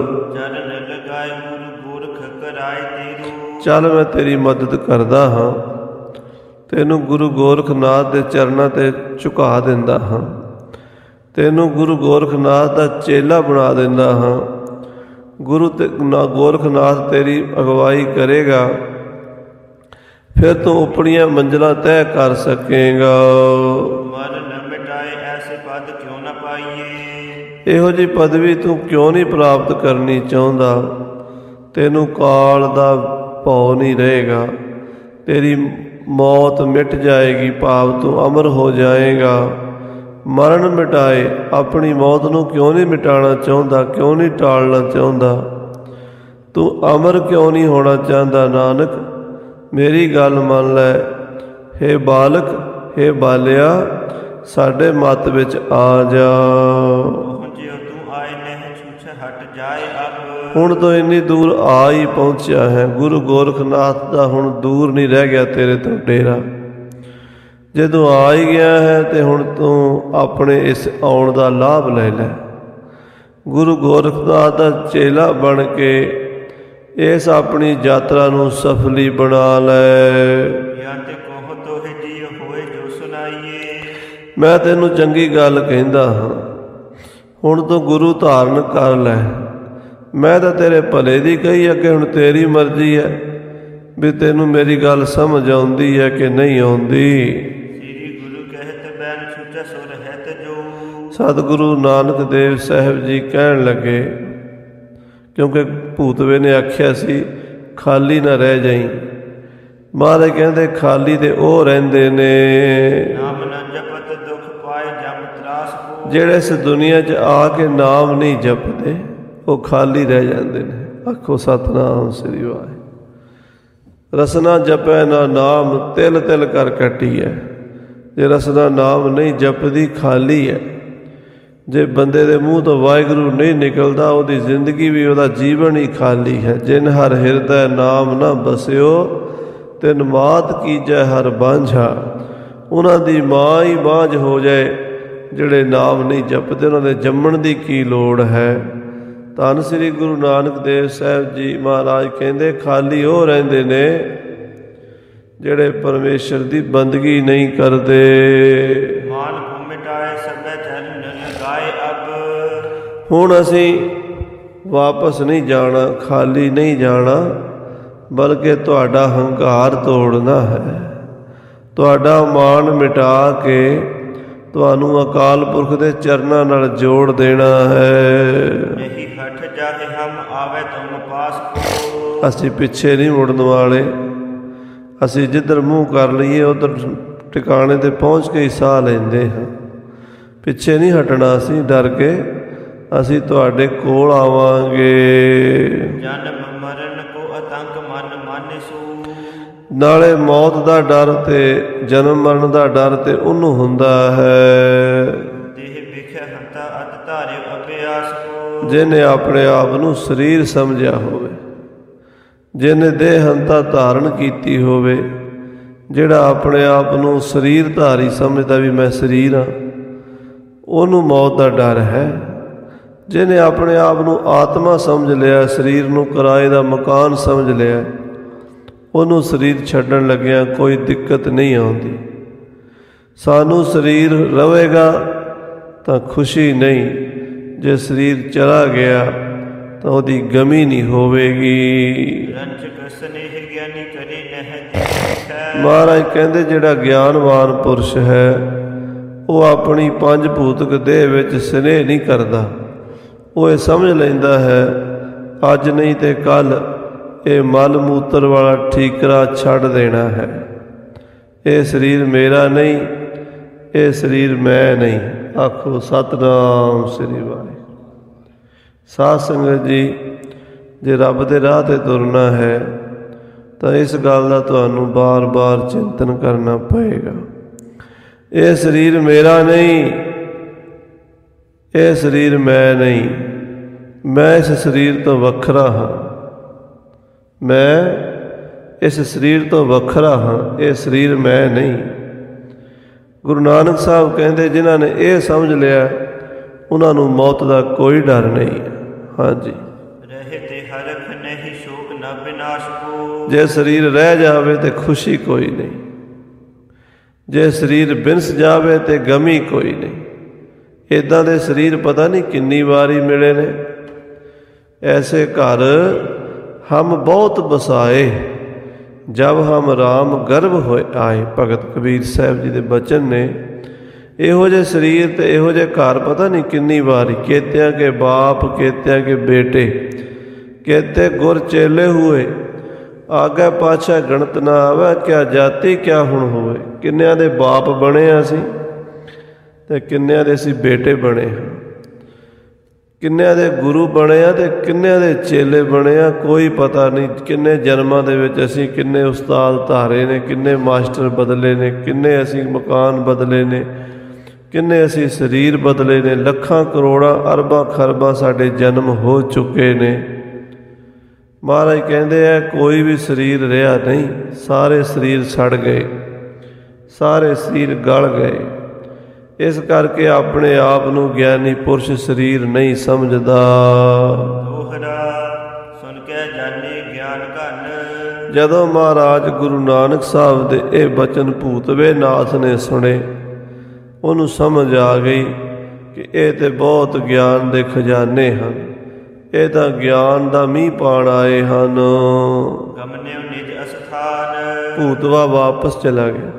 ਚੱਲ ਮੈਂ ਤੇਰੀ ਮਦਦ ਕਰਦਾ ਹਾਂ, ਤੈਨੂੰ ਗੁਰੂ ਗੋਰਖਨਾਥ ਦੇ ਚਰਨਾਂ 'ਤੇ ਝੁਕਾ ਦਿੰਦਾ ਹਾਂ, ਤੈਨੂੰ ਗੁਰੂ ਗੋਰਖਨਾਥ ਦਾ ਚੇਲਾ ਬਣਾ ਦਿੰਦਾ ਹਾਂ। ਗੁਰੂ ਗੋਰਖਨਾਥ ਤੇਰੀ ਅਗਵਾਈ ਕਰੇਗਾ, ਫਿਰ ਤੂੰ ਆਪਣੀਆਂ ਮੰਜ਼ਿਲਾਂ ਤੈਅ ਕਰ ਸਕੇਗਾ। ਮਨ ਨ ਮਿਟਾਏ ਐਸੇ ਪਦ ਕਿਉਂ ਨਾ ਪਾਈਏ। ਇਹੋ ਜਿਹੀ ਪਦਵੀ ਤੂੰ ਕਿਉਂ ਨਹੀਂ ਪ੍ਰਾਪਤ ਕਰਨੀ ਚਾਹੁੰਦਾ? ਤੈਨੂੰ ਕਾਲ ਦਾ ਭਉ ਨਹੀਂ ਰਹੇਗਾ, ਤੇਰੀ ਮੌਤ ਮਿਟ ਜਾਏਗੀ, ਭਾਵ ਤੂੰ ਅਮਰ ਹੋ ਜਾਏਗਾ। ਮਰਨ ਮਿਟਾਏ, ਆਪਣੀ ਮੌਤ ਨੂੰ ਕਿਉਂ ਨਹੀਂ ਮਿਟਾਉਣਾ ਚਾਹੁੰਦਾ, ਕਿਉਂ ਨਹੀਂ ਟਾਲਣਾ ਚਾਹੁੰਦਾ? ਤੂੰ ਅਮਰ ਕਿਉਂ ਨਹੀਂ ਹੋਣਾ ਚਾਹੁੰਦਾ? ਨਾਨਕ ਮੇਰੀ ਗੱਲ ਮੰਨ ਲੈ, ਹੇ ਬਾਲਕ, ਹੇ ਬਾਲਿਆ, ਸਾਡੇ ਮੱਤ ਵਿੱਚ ਆ ਜਾ। ਹੁਣ ਤੋਂ ਇੰਨੀ ਦੂਰ ਆ ਹੀ ਪਹੁੰਚਿਆ ਹੈ। ਗੁਰੂ ਗੋਰਖਨਾਥ ਦਾ ਹੁਣ ਦੂਰ ਨਹੀਂ ਰਹਿ ਗਿਆ ਤੇਰੇ ਤੋਂ ਡੇਰਾ। ਜਦੋਂ ਆ ਹੀ ਗਿਆ ਹੈ ਤੇ ਹੁਣ ਤੂੰ ਆਪਣੇ ਇਸ ਆਉਣ ਦਾ ਲਾਭ ਲੈ ਲੈ। ਗੁਰੂ ਗੋਰਖਨਾਥ ਦਾ ਚੇਲਾ ਬਣ ਕੇ ਇਸ ਆਪਣੀ ਯਾਤਰਾ ਨੂੰ ਸਫਲੀ ਬਣਾ ਲੈ। ਮੈਂ ਤੈਨੂੰ ਚੰਗੀ ਗੱਲ ਕਹਿੰਦਾ ਹਾਂ, ਹੁਣ ਤੂੰ ਗੁਰੂ ਧਾਰਨ ਕਰ ਲੈ। ਮੈਂ ਤਾਂ ਤੇਰੇ ਭਲੇ ਦੀ ਕਹੀ, ਅੱਗੇ ਹੁਣ ਤੇਰੀ ਮਰਜ਼ੀ ਹੈ ਵੀ ਤੈਨੂੰ ਮੇਰੀ ਗੱਲ ਸਮਝ ਆਉਂਦੀ ਹੈ ਕਿ ਨਹੀਂ ਆਉਂਦੀ। ਸਤਿਗੁਰੂ ਨਾਨਕ ਦੇਵ ਸਾਹਿਬ ਜੀ ਕਹਿਣ ਲੱਗੇ, ਕਿਉਂਕਿ ਭੂਤਵੇ ਨੇ ਆਖਿਆ ਸੀ ਖਾਲੀ ਨਾ ਰਹਿ ਜਾਈਂ। ਮਹਾਰਾਜ ਕਹਿੰਦੇ ਖਾਲੀ ਤੇ ਉਹ ਰਹਿੰਦੇ ਨੇ ਜਿਹੜੇ ਇਸ ਦੁਨੀਆ 'ਚ ਆ ਕੇ ਨਾਮ ਨਹੀਂ ਜਪਦੇ, ਉਹ ਖਾਲੀ ਰਹਿ ਜਾਂਦੇ ਨੇ। ਆਖੋ ਸਤਿਨਾਮ ਸ੍ਰੀ ਵਾਹਿਗੁਰੂ। ਰਸਨਾ ਜਪੈ ਨਾ ਨਾਮ, ਤਿਲ ਤਿਲ ਕਰ ਕੱਟੀ ਹੈ। ਜੇ ਰਸਨਾ ਨਾਮ ਨਹੀਂ ਜਪਦੀ, ਖਾਲੀ ਹੈ। ਜੇ ਬੰਦੇ ਦੇ ਮੂੰਹ ਤੋਂ ਵਾਹਿਗੁਰੂ ਨਹੀਂ ਨਿਕਲਦਾ, ਉਹਦੀ ਜ਼ਿੰਦਗੀ ਵੀ, ਉਹਦਾ ਜੀਵਨ ਹੀ ਖਾਲੀ ਹੈ। ਜਿਨ ਹਰ ਹਿਰਦੈ ਨਾਮ ਨਾ ਬਸਿਓ, ਤਿਨ ਮਾਤ ਕੀਜੈ ਹਰ ਬਾਂਝਾ। ਉਹਨਾਂ ਦੀ ਮਾਂ ਹੀ ਬਾਂਝ ਹੋ ਜਾਏ ਜਿਹੜੇ ਨਾਮ ਨਹੀਂ ਜਪਦੇ, ਉਹਨਾਂ ਦੇ ਜੰਮਣ ਦੀ ਕੀ ਲੋੜ ਹੈ। ਧੰਨ ਸ੍ਰੀ ਗੁਰੂ ਨਾਨਕ ਦੇਵ ਸਾਹਿਬ ਜੀ ਮਹਾਰਾਜ ਕਹਿੰਦੇ ਖਾਲੀ ਉਹ ਰਹਿੰਦੇ ਨੇ ਜਿਹੜੇ ਪਰਮੇਸ਼ਰ ਦੀ ਬੰਦਗੀ ਨਹੀਂ ਕਰਦੇ। ਹੁਣ ਅਸੀਂ ਵਾਪਸ ਨਹੀਂ ਜਾਣਾ, ਖਾਲੀ ਨਹੀਂ ਜਾਣਾ, ਬਲਕਿ ਤੁਹਾਡਾ ਹੰਕਾਰ ਤੋੜਨਾ ਹੈ, ਤੁਹਾਡਾ ਮਾਣ ਮਿਟਾ ਕੇ ਤੁਹਾਨੂੰ ਅਕਾਲ ਪੁਰਖ ਦੇ ਚਰਨਾਂ ਨਾਲ ਜੋੜ ਦੇਣਾ ਹੈ। ਅਸੀਂ ਪਿੱਛੇ ਨਹੀਂ ਮੁੜਨ ਵਾਲੇ। ਅਸੀਂ ਜਿੱਧਰ ਮੂੰਹ ਕਰ ਲਈਏ ਉੱਧਰ ਟਿਕਾਣੇ 'ਤੇ ਪਹੁੰਚ ਕੇ ਹੀ ਸਾਹ ਲੈਂਦੇ ਹਾਂ। ਪਿੱਛੇ ਨਹੀਂ ਹਟਣਾ ਅਸੀਂ ਡਰ ਕੇ, ਅਸੀਂ ਤੁਹਾਡੇ ਕੋਲ ਆਵਾਂਗੇ। ਨਾਲੇ ਮੌਤ ਦਾ ਡਰ ਤੇ ਜਨਮ ਮਰਨ ਦਾ ਡਰ ਤੇ ਉਹਨੂੰ ਹੁੰਦਾ ਹੈ ਜਿਹਨੇ ਆਪਣੇ ਆਪ ਨੂੰ ਸਰੀਰ ਸਮਝਿਆ ਹੋਵੇ, ਜਿਹਨੇ ਦੇਹ ਹੰਤਾ ਧਾਰਨ ਕੀਤੀ ਹੋਵੇ, ਜਿਹੜਾ ਆਪਣੇ ਆਪ ਨੂੰ ਸਰੀਰ ਧਾਰੀ ਸਮਝਦਾ ਵੀ ਮੈਂ ਸਰੀਰ ਹਾਂ, ਉਹਨੂੰ ਮੌਤ ਦਾ ਡਰ ਹੈ। ਜਿਹਨੇ ਆਪਣੇ ਆਪ ਨੂੰ ਆਤਮਾ ਸਮਝ ਲਿਆ, ਸਰੀਰ ਨੂੰ ਕਿਰਾਏ ਦਾ ਮਕਾਨ ਸਮਝ ਲਿਆ, ਉਹਨੂੰ ਸਰੀਰ ਛੱਡਣ ਲੱਗਿਆਂ ਕੋਈ ਦਿੱਕਤ ਨਹੀਂ ਆਉਂਦੀ। ਸਾਨੂੰ ਸਰੀਰ ਰਹੇਗਾ ਤਾਂ ਖੁਸ਼ੀ ਨਹੀਂ, ਜੇ ਸਰੀਰ ਚਲਾ ਗਿਆ ਤਾਂ ਉਹਦੀ ਗਮੀ ਨਹੀਂ ਹੋਵੇਗੀ। ਮਹਾਰਾਜ ਕਹਿੰਦੇ ਜਿਹੜਾ ਗਿਆਨਵਾਨ ਪੁਰਸ਼ ਹੈ ਉਹ ਆਪਣੀ ਪੰਜ ਭੂਤਕ ਦੇਹ ਵਿੱਚ ਸਨੇਹ ਨਹੀਂ ਕਰਦਾ। ਉਹ ਇਹ ਸਮਝ ਲੈਂਦਾ ਹੈ ਅੱਜ ਨਹੀਂ ਤੇ ਕੱਲ੍ਹ ਇਹ ਮਲ ਮੂਤਰ ਵਾਲਾ ਠੀਕਰਾ ਛੱਡ ਦੇਣਾ ਹੈ। ਇਹ ਸਰੀਰ ਮੇਰਾ ਨਹੀਂ, ਇਹ ਸਰੀਰ ਮੈਂ ਨਹੀਂ। ਆਖੋ ਸਤਿਨਾਮ ਸ੍ਰੀ ਵਾਹਿਗੁਰੂ। ਸਾਧ ਸੰਗਤ ਜੀ, ਜੇ ਰੱਬ ਦੇ ਰਾਹ 'ਤੇ ਤੁਰਨਾ ਹੈ ਤਾਂ ਇਸ ਗੱਲ ਦਾ ਤੁਹਾਨੂੰ ਬਾਰ-ਬਾਰ ਚਿੰਤਨ ਕਰਨਾ ਪਏਗਾ। ਇਹ ਸਰੀਰ ਮੇਰਾ ਨਹੀਂ, ਇਹ ਸਰੀਰ ਮੈਂ ਨਹੀਂ, ਮੈਂ ਇਸ ਸਰੀਰ ਤੋਂ ਵੱਖਰਾ ਹਾਂ। ਮੈਂ ਇਸ ਸਰੀਰ ਤੋਂ ਵੱਖਰਾ ਹਾਂ, ਇਹ ਸਰੀਰ ਮੈਂ ਨਹੀਂ। ਗੁਰੂ ਨਾਨਕ ਸਾਹਿਬ ਕਹਿੰਦੇ ਜਿਨ੍ਹਾਂ ਨੇ ਇਹ ਸਮਝ ਲਿਆ ਉਹਨਾਂ ਨੂੰ ਮੌਤ ਦਾ ਕੋਈ ਡਰ ਨਹੀਂ ਹੈ। ਹਾਂਜੀ, ਰਹੇ ਤੇ ਹਰਖ ਨਹੀਂ, ਸ਼ੋਕ ਨ ਵਿਨਾਸ਼ ਕੋ। ਜੇ ਸਰੀਰ ਰਹਿ ਜਾਵੇ ਤੇ ਖੁਸ਼ੀ ਕੋਈ ਨਹੀਂ, ਜੇ ਸਰੀਰ ਬਿਨਸ ਜਾਵੇ ਤੇ ਗਮੀ ਕੋਈ ਨਹੀਂ। ਇੱਦਾਂ ਦੇ ਸਰੀਰ ਪਤਾ ਨਹੀਂ ਕਿੰਨੀ ਵਾਰੀ ਮਿਲੇ ਨੇ। ਐਸੇ ਘਰ ਹਮ ਬਹੁਤ ਬਸਾਏ, ਜਬ ਹਮ ਰਾਮ ਗਰਭ ਹੋਏ ਆਏ। ਭਗਤ ਕਬੀਰ ਸਾਹਿਬ ਜੀ ਦੇ ਬਚਨ ਨੇ। ਇਹੋ ਜਿਹੇ ਸਰੀਰ ਤੇ ਇਹੋ ਜਿਹੇ ਘਰ ਪਤਾ ਨਹੀਂ ਕਿੰਨੀ ਵਾਰੀ। ਕੇਤਿਆਂ ਕੇ ਬਾਪ ਕੇਤਿਆਂ ਕੇ ਬੇਟੇ, ਕੇਤੇ ਗੁਰ ਚੇਲੇ ਹੋਏ, ਆਗੇ ਪਾਛਾ ਗਣਤ ਨਾ ਆਵੇ, ਕਿਆ ਜਾਤੀ ਕਿਆ ਹੁਣ ਹੋਵੇ। ਕਿੰਨਿਆਂ ਦੇ ਬਾਪ ਬਣੇ ਆ ਅਸੀਂ ਤੇ ਕਿੰਨਿਆਂ ਦੇ ਅਸੀਂ ਬੇਟੇ ਬਣੇ ਹਾਂ, ਕਿੰਨਿਆਂ ਦੇ ਗੁਰੂ ਬਣੇ ਆ ਤੇ ਕਿੰਨਿਆਂ ਦੇ ਚੇਲੇ ਬਣੇ ਆ। ਕੋਈ ਪਤਾ ਨਹੀਂ ਕਿੰਨੇ ਜਨਮਾਂ ਦੇ ਵਿੱਚ ਅਸੀਂ ਕਿੰਨੇ ਉਸਤਾਦ ਧਾਰੇ ਨੇ, ਕਿੰਨੇ ਮਾਸਟਰ ਬਦਲੇ ਨੇ, ਕਿੰਨੇ ਅਸੀਂ ਮਕਾਨ ਬਦਲੇ ਨੇ, ਕਿੰਨੇ ਅਸੀਂ ਸਰੀਰ ਬਦਲੇ ਨੇ। ਲੱਖਾਂ ਕਰੋੜਾਂ ਅਰਬਾਂ ਖਰਬਾਂ ਸਾਡੇ ਜਨਮ ਹੋ ਚੁੱਕੇ ਨੇ। ਮਹਾਰਾਜ ਕਹਿੰਦੇ ਆ ਕੋਈ ਵੀ ਸਰੀਰ ਰਿਹਾ ਨਹੀਂ, ਸਾਰੇ ਸਰੀਰ ਸੜ ਗਏ, ਸਾਰੇ ਸਰੀਰ ਗਲ ਗਏ। ਇਸ ਕਰਕੇ ਆਪਣੇ ਆਪ ਨੂੰ ਗਿਆਨੀ ਪੁਰਸ਼ ਸਰੀਰ ਨਹੀਂ ਸਮਝਦਾ। ਦੋਹਰਾ ਸੁਣ ਕੇ ਜਾਣੇ ਗਿਆਨ ਘਨ। ਜਦੋਂ ਮਹਾਰਾਜ ਗੁਰੂ ਨਾਨਕ ਸਾਹਿਬ ਦੇ ਇਹ ਬਚਨ ਭੂਤਵੇ ਨਾਥ ਨੇ ਸੁਣੇ, ਉਹਨੂੰ ਸਮਝ ਆ ਗਈ ਕਿ ਇਹ ਤੇ ਬਹੁਤ ਗਿਆਨ ਦੇ ਖਜ਼ਾਨੇ ਹਨ, ਇਹ ਤਾਂ ਗਿਆਨ ਦਾ ਮੀਂਹ ਪਾਣ ਆਏ ਹਨ। ਗਮਨਿਉ ਨਿਜ ਅਸਥਾਨ। ਭੂਤਵਾ ਵਾਪਸ ਚਲਾ ਗਿਆ।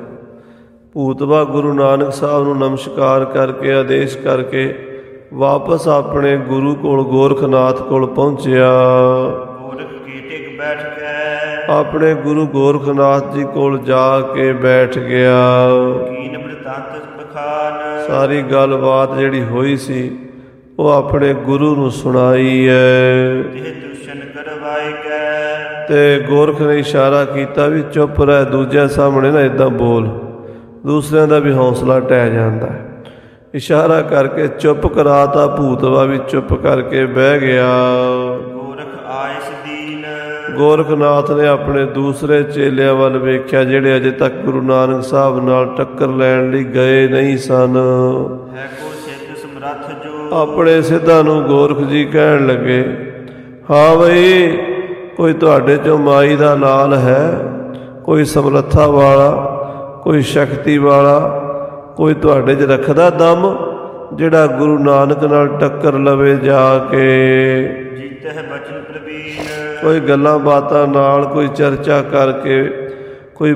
ਭੂਤਵਾ ਗੁਰੂ ਨਾਨਕ ਸਾਹਿਬ ਨੂੰ ਨਮਸਕਾਰ ਕਰਕੇ ਆਦੇਸ਼ ਕਰਕੇ ਵਾਪਸ ਆਪਣੇ ਗੁਰੂ ਕੋਲ ਗੋਰਖਨਾਥ ਕੋਲ ਪਹੁੰਚਿਆ। ਗੋਰਖ ਕੀ ਟਿਕ ਬੈਠ ਕੇ। ਆਪਣੇ ਗੁਰੂ ਗੋਰਖਨਾਥ ਜੀ ਕੋਲ ਜਾ ਕੇ ਬੈਠ ਗਿਆ। ਕੀਨ ਬ੍ਰਿਤਾਂਤ ਬਖਾਨ। ਸਾਰੀ ਗੱਲਬਾਤ ਜਿਹੜੀ ਹੋਈ ਸੀ ਉਹ ਆਪਣੇ ਗੁਰੂ ਨੂੰ ਸੁਣਾਈ ਹੈ। ਇਹ ਦੂਸ਼ਣ ਕਰਵਾਏ ਕੈ। ਤੇ ਗੋਰਖ ਨੇ ਇਸ਼ਾਰਾ ਕੀਤਾ ਵੀ ਚੁੱਪ ਰਹਿ, ਦੂਜਿਆਂ ਸਾਹਮਣੇ ਨਾ ਇਦਾਂ ਬੋਲ, ਦੂਸਰਿਆਂ ਦਾ ਵੀ ਹੌਸਲਾ ਟਹਿ ਜਾਂਦਾ ਹੈ। ਇਸ਼ਾਰਾ ਕਰਕੇ ਚੁੱਪ ਕਰਾਤਾ। ਭੂਤਵਾ ਵੀ ਚੁੱਪ ਕਰਕੇ ਬਹਿ ਗਿਆ। ਗੋਰਖ ਆਇਸ ਦੀਨ। ਗੋਰਖਨਾਥ ਨੇ ਆਪਣੇ ਦੂਸਰੇ ਚੇਲਿਆਂ ਵੱਲ ਵੇਖਿਆ ਜਿਹੜੇ ਅਜੇ ਤੱਕ ਗੁਰੂ ਨਾਨਕ ਸਾਹਿਬ ਨਾਲ ਟੱਕਰ ਲੈਣ ਲਈ ਗਏ ਨਹੀਂ ਸਨ। ਹੈ ਕੋ ਸਿੱਧ ਸਮਰੱਥ ਜੋ। ਆਪਣੇ ਸਿੱਧਾਂ ਨੂੰ ਗੋਰਖ ਜੀ ਕਹਿਣ ਲੱਗੇ, ਹਾਂ ਬਈ ਕੋਈ ਤੁਹਾਡੇ ਚੋਂ ਮਾਈ ਦਾ ਲਾਲ ਹੈ, ਕੋਈ ਸਮਰੱਥਾ ਵਾਲਾ, ਕੋਈ ਸ਼ਕਤੀ ਵਾਲਾ, ਕੋਈ ਤੁਹਾਡੇ 'ਚ ਰੱਖਦਾ ਦਮ ਜਿਹੜਾ ਗੁਰੂ ਨਾਨਕ ਨਾਲ ਟੱਕਰ ਲਵੇ ਜਾ ਕੇ। ਜੀਤਹਿ ਬਚਨ ਪ੍ਰਵੀਨ। ਕੋਈ ਗੱਲਾਂ ਬਾਤਾਂ ਨਾਲ, ਕੋਈ ਚਰਚਾ ਕਰਕੇ, ਕੋਈ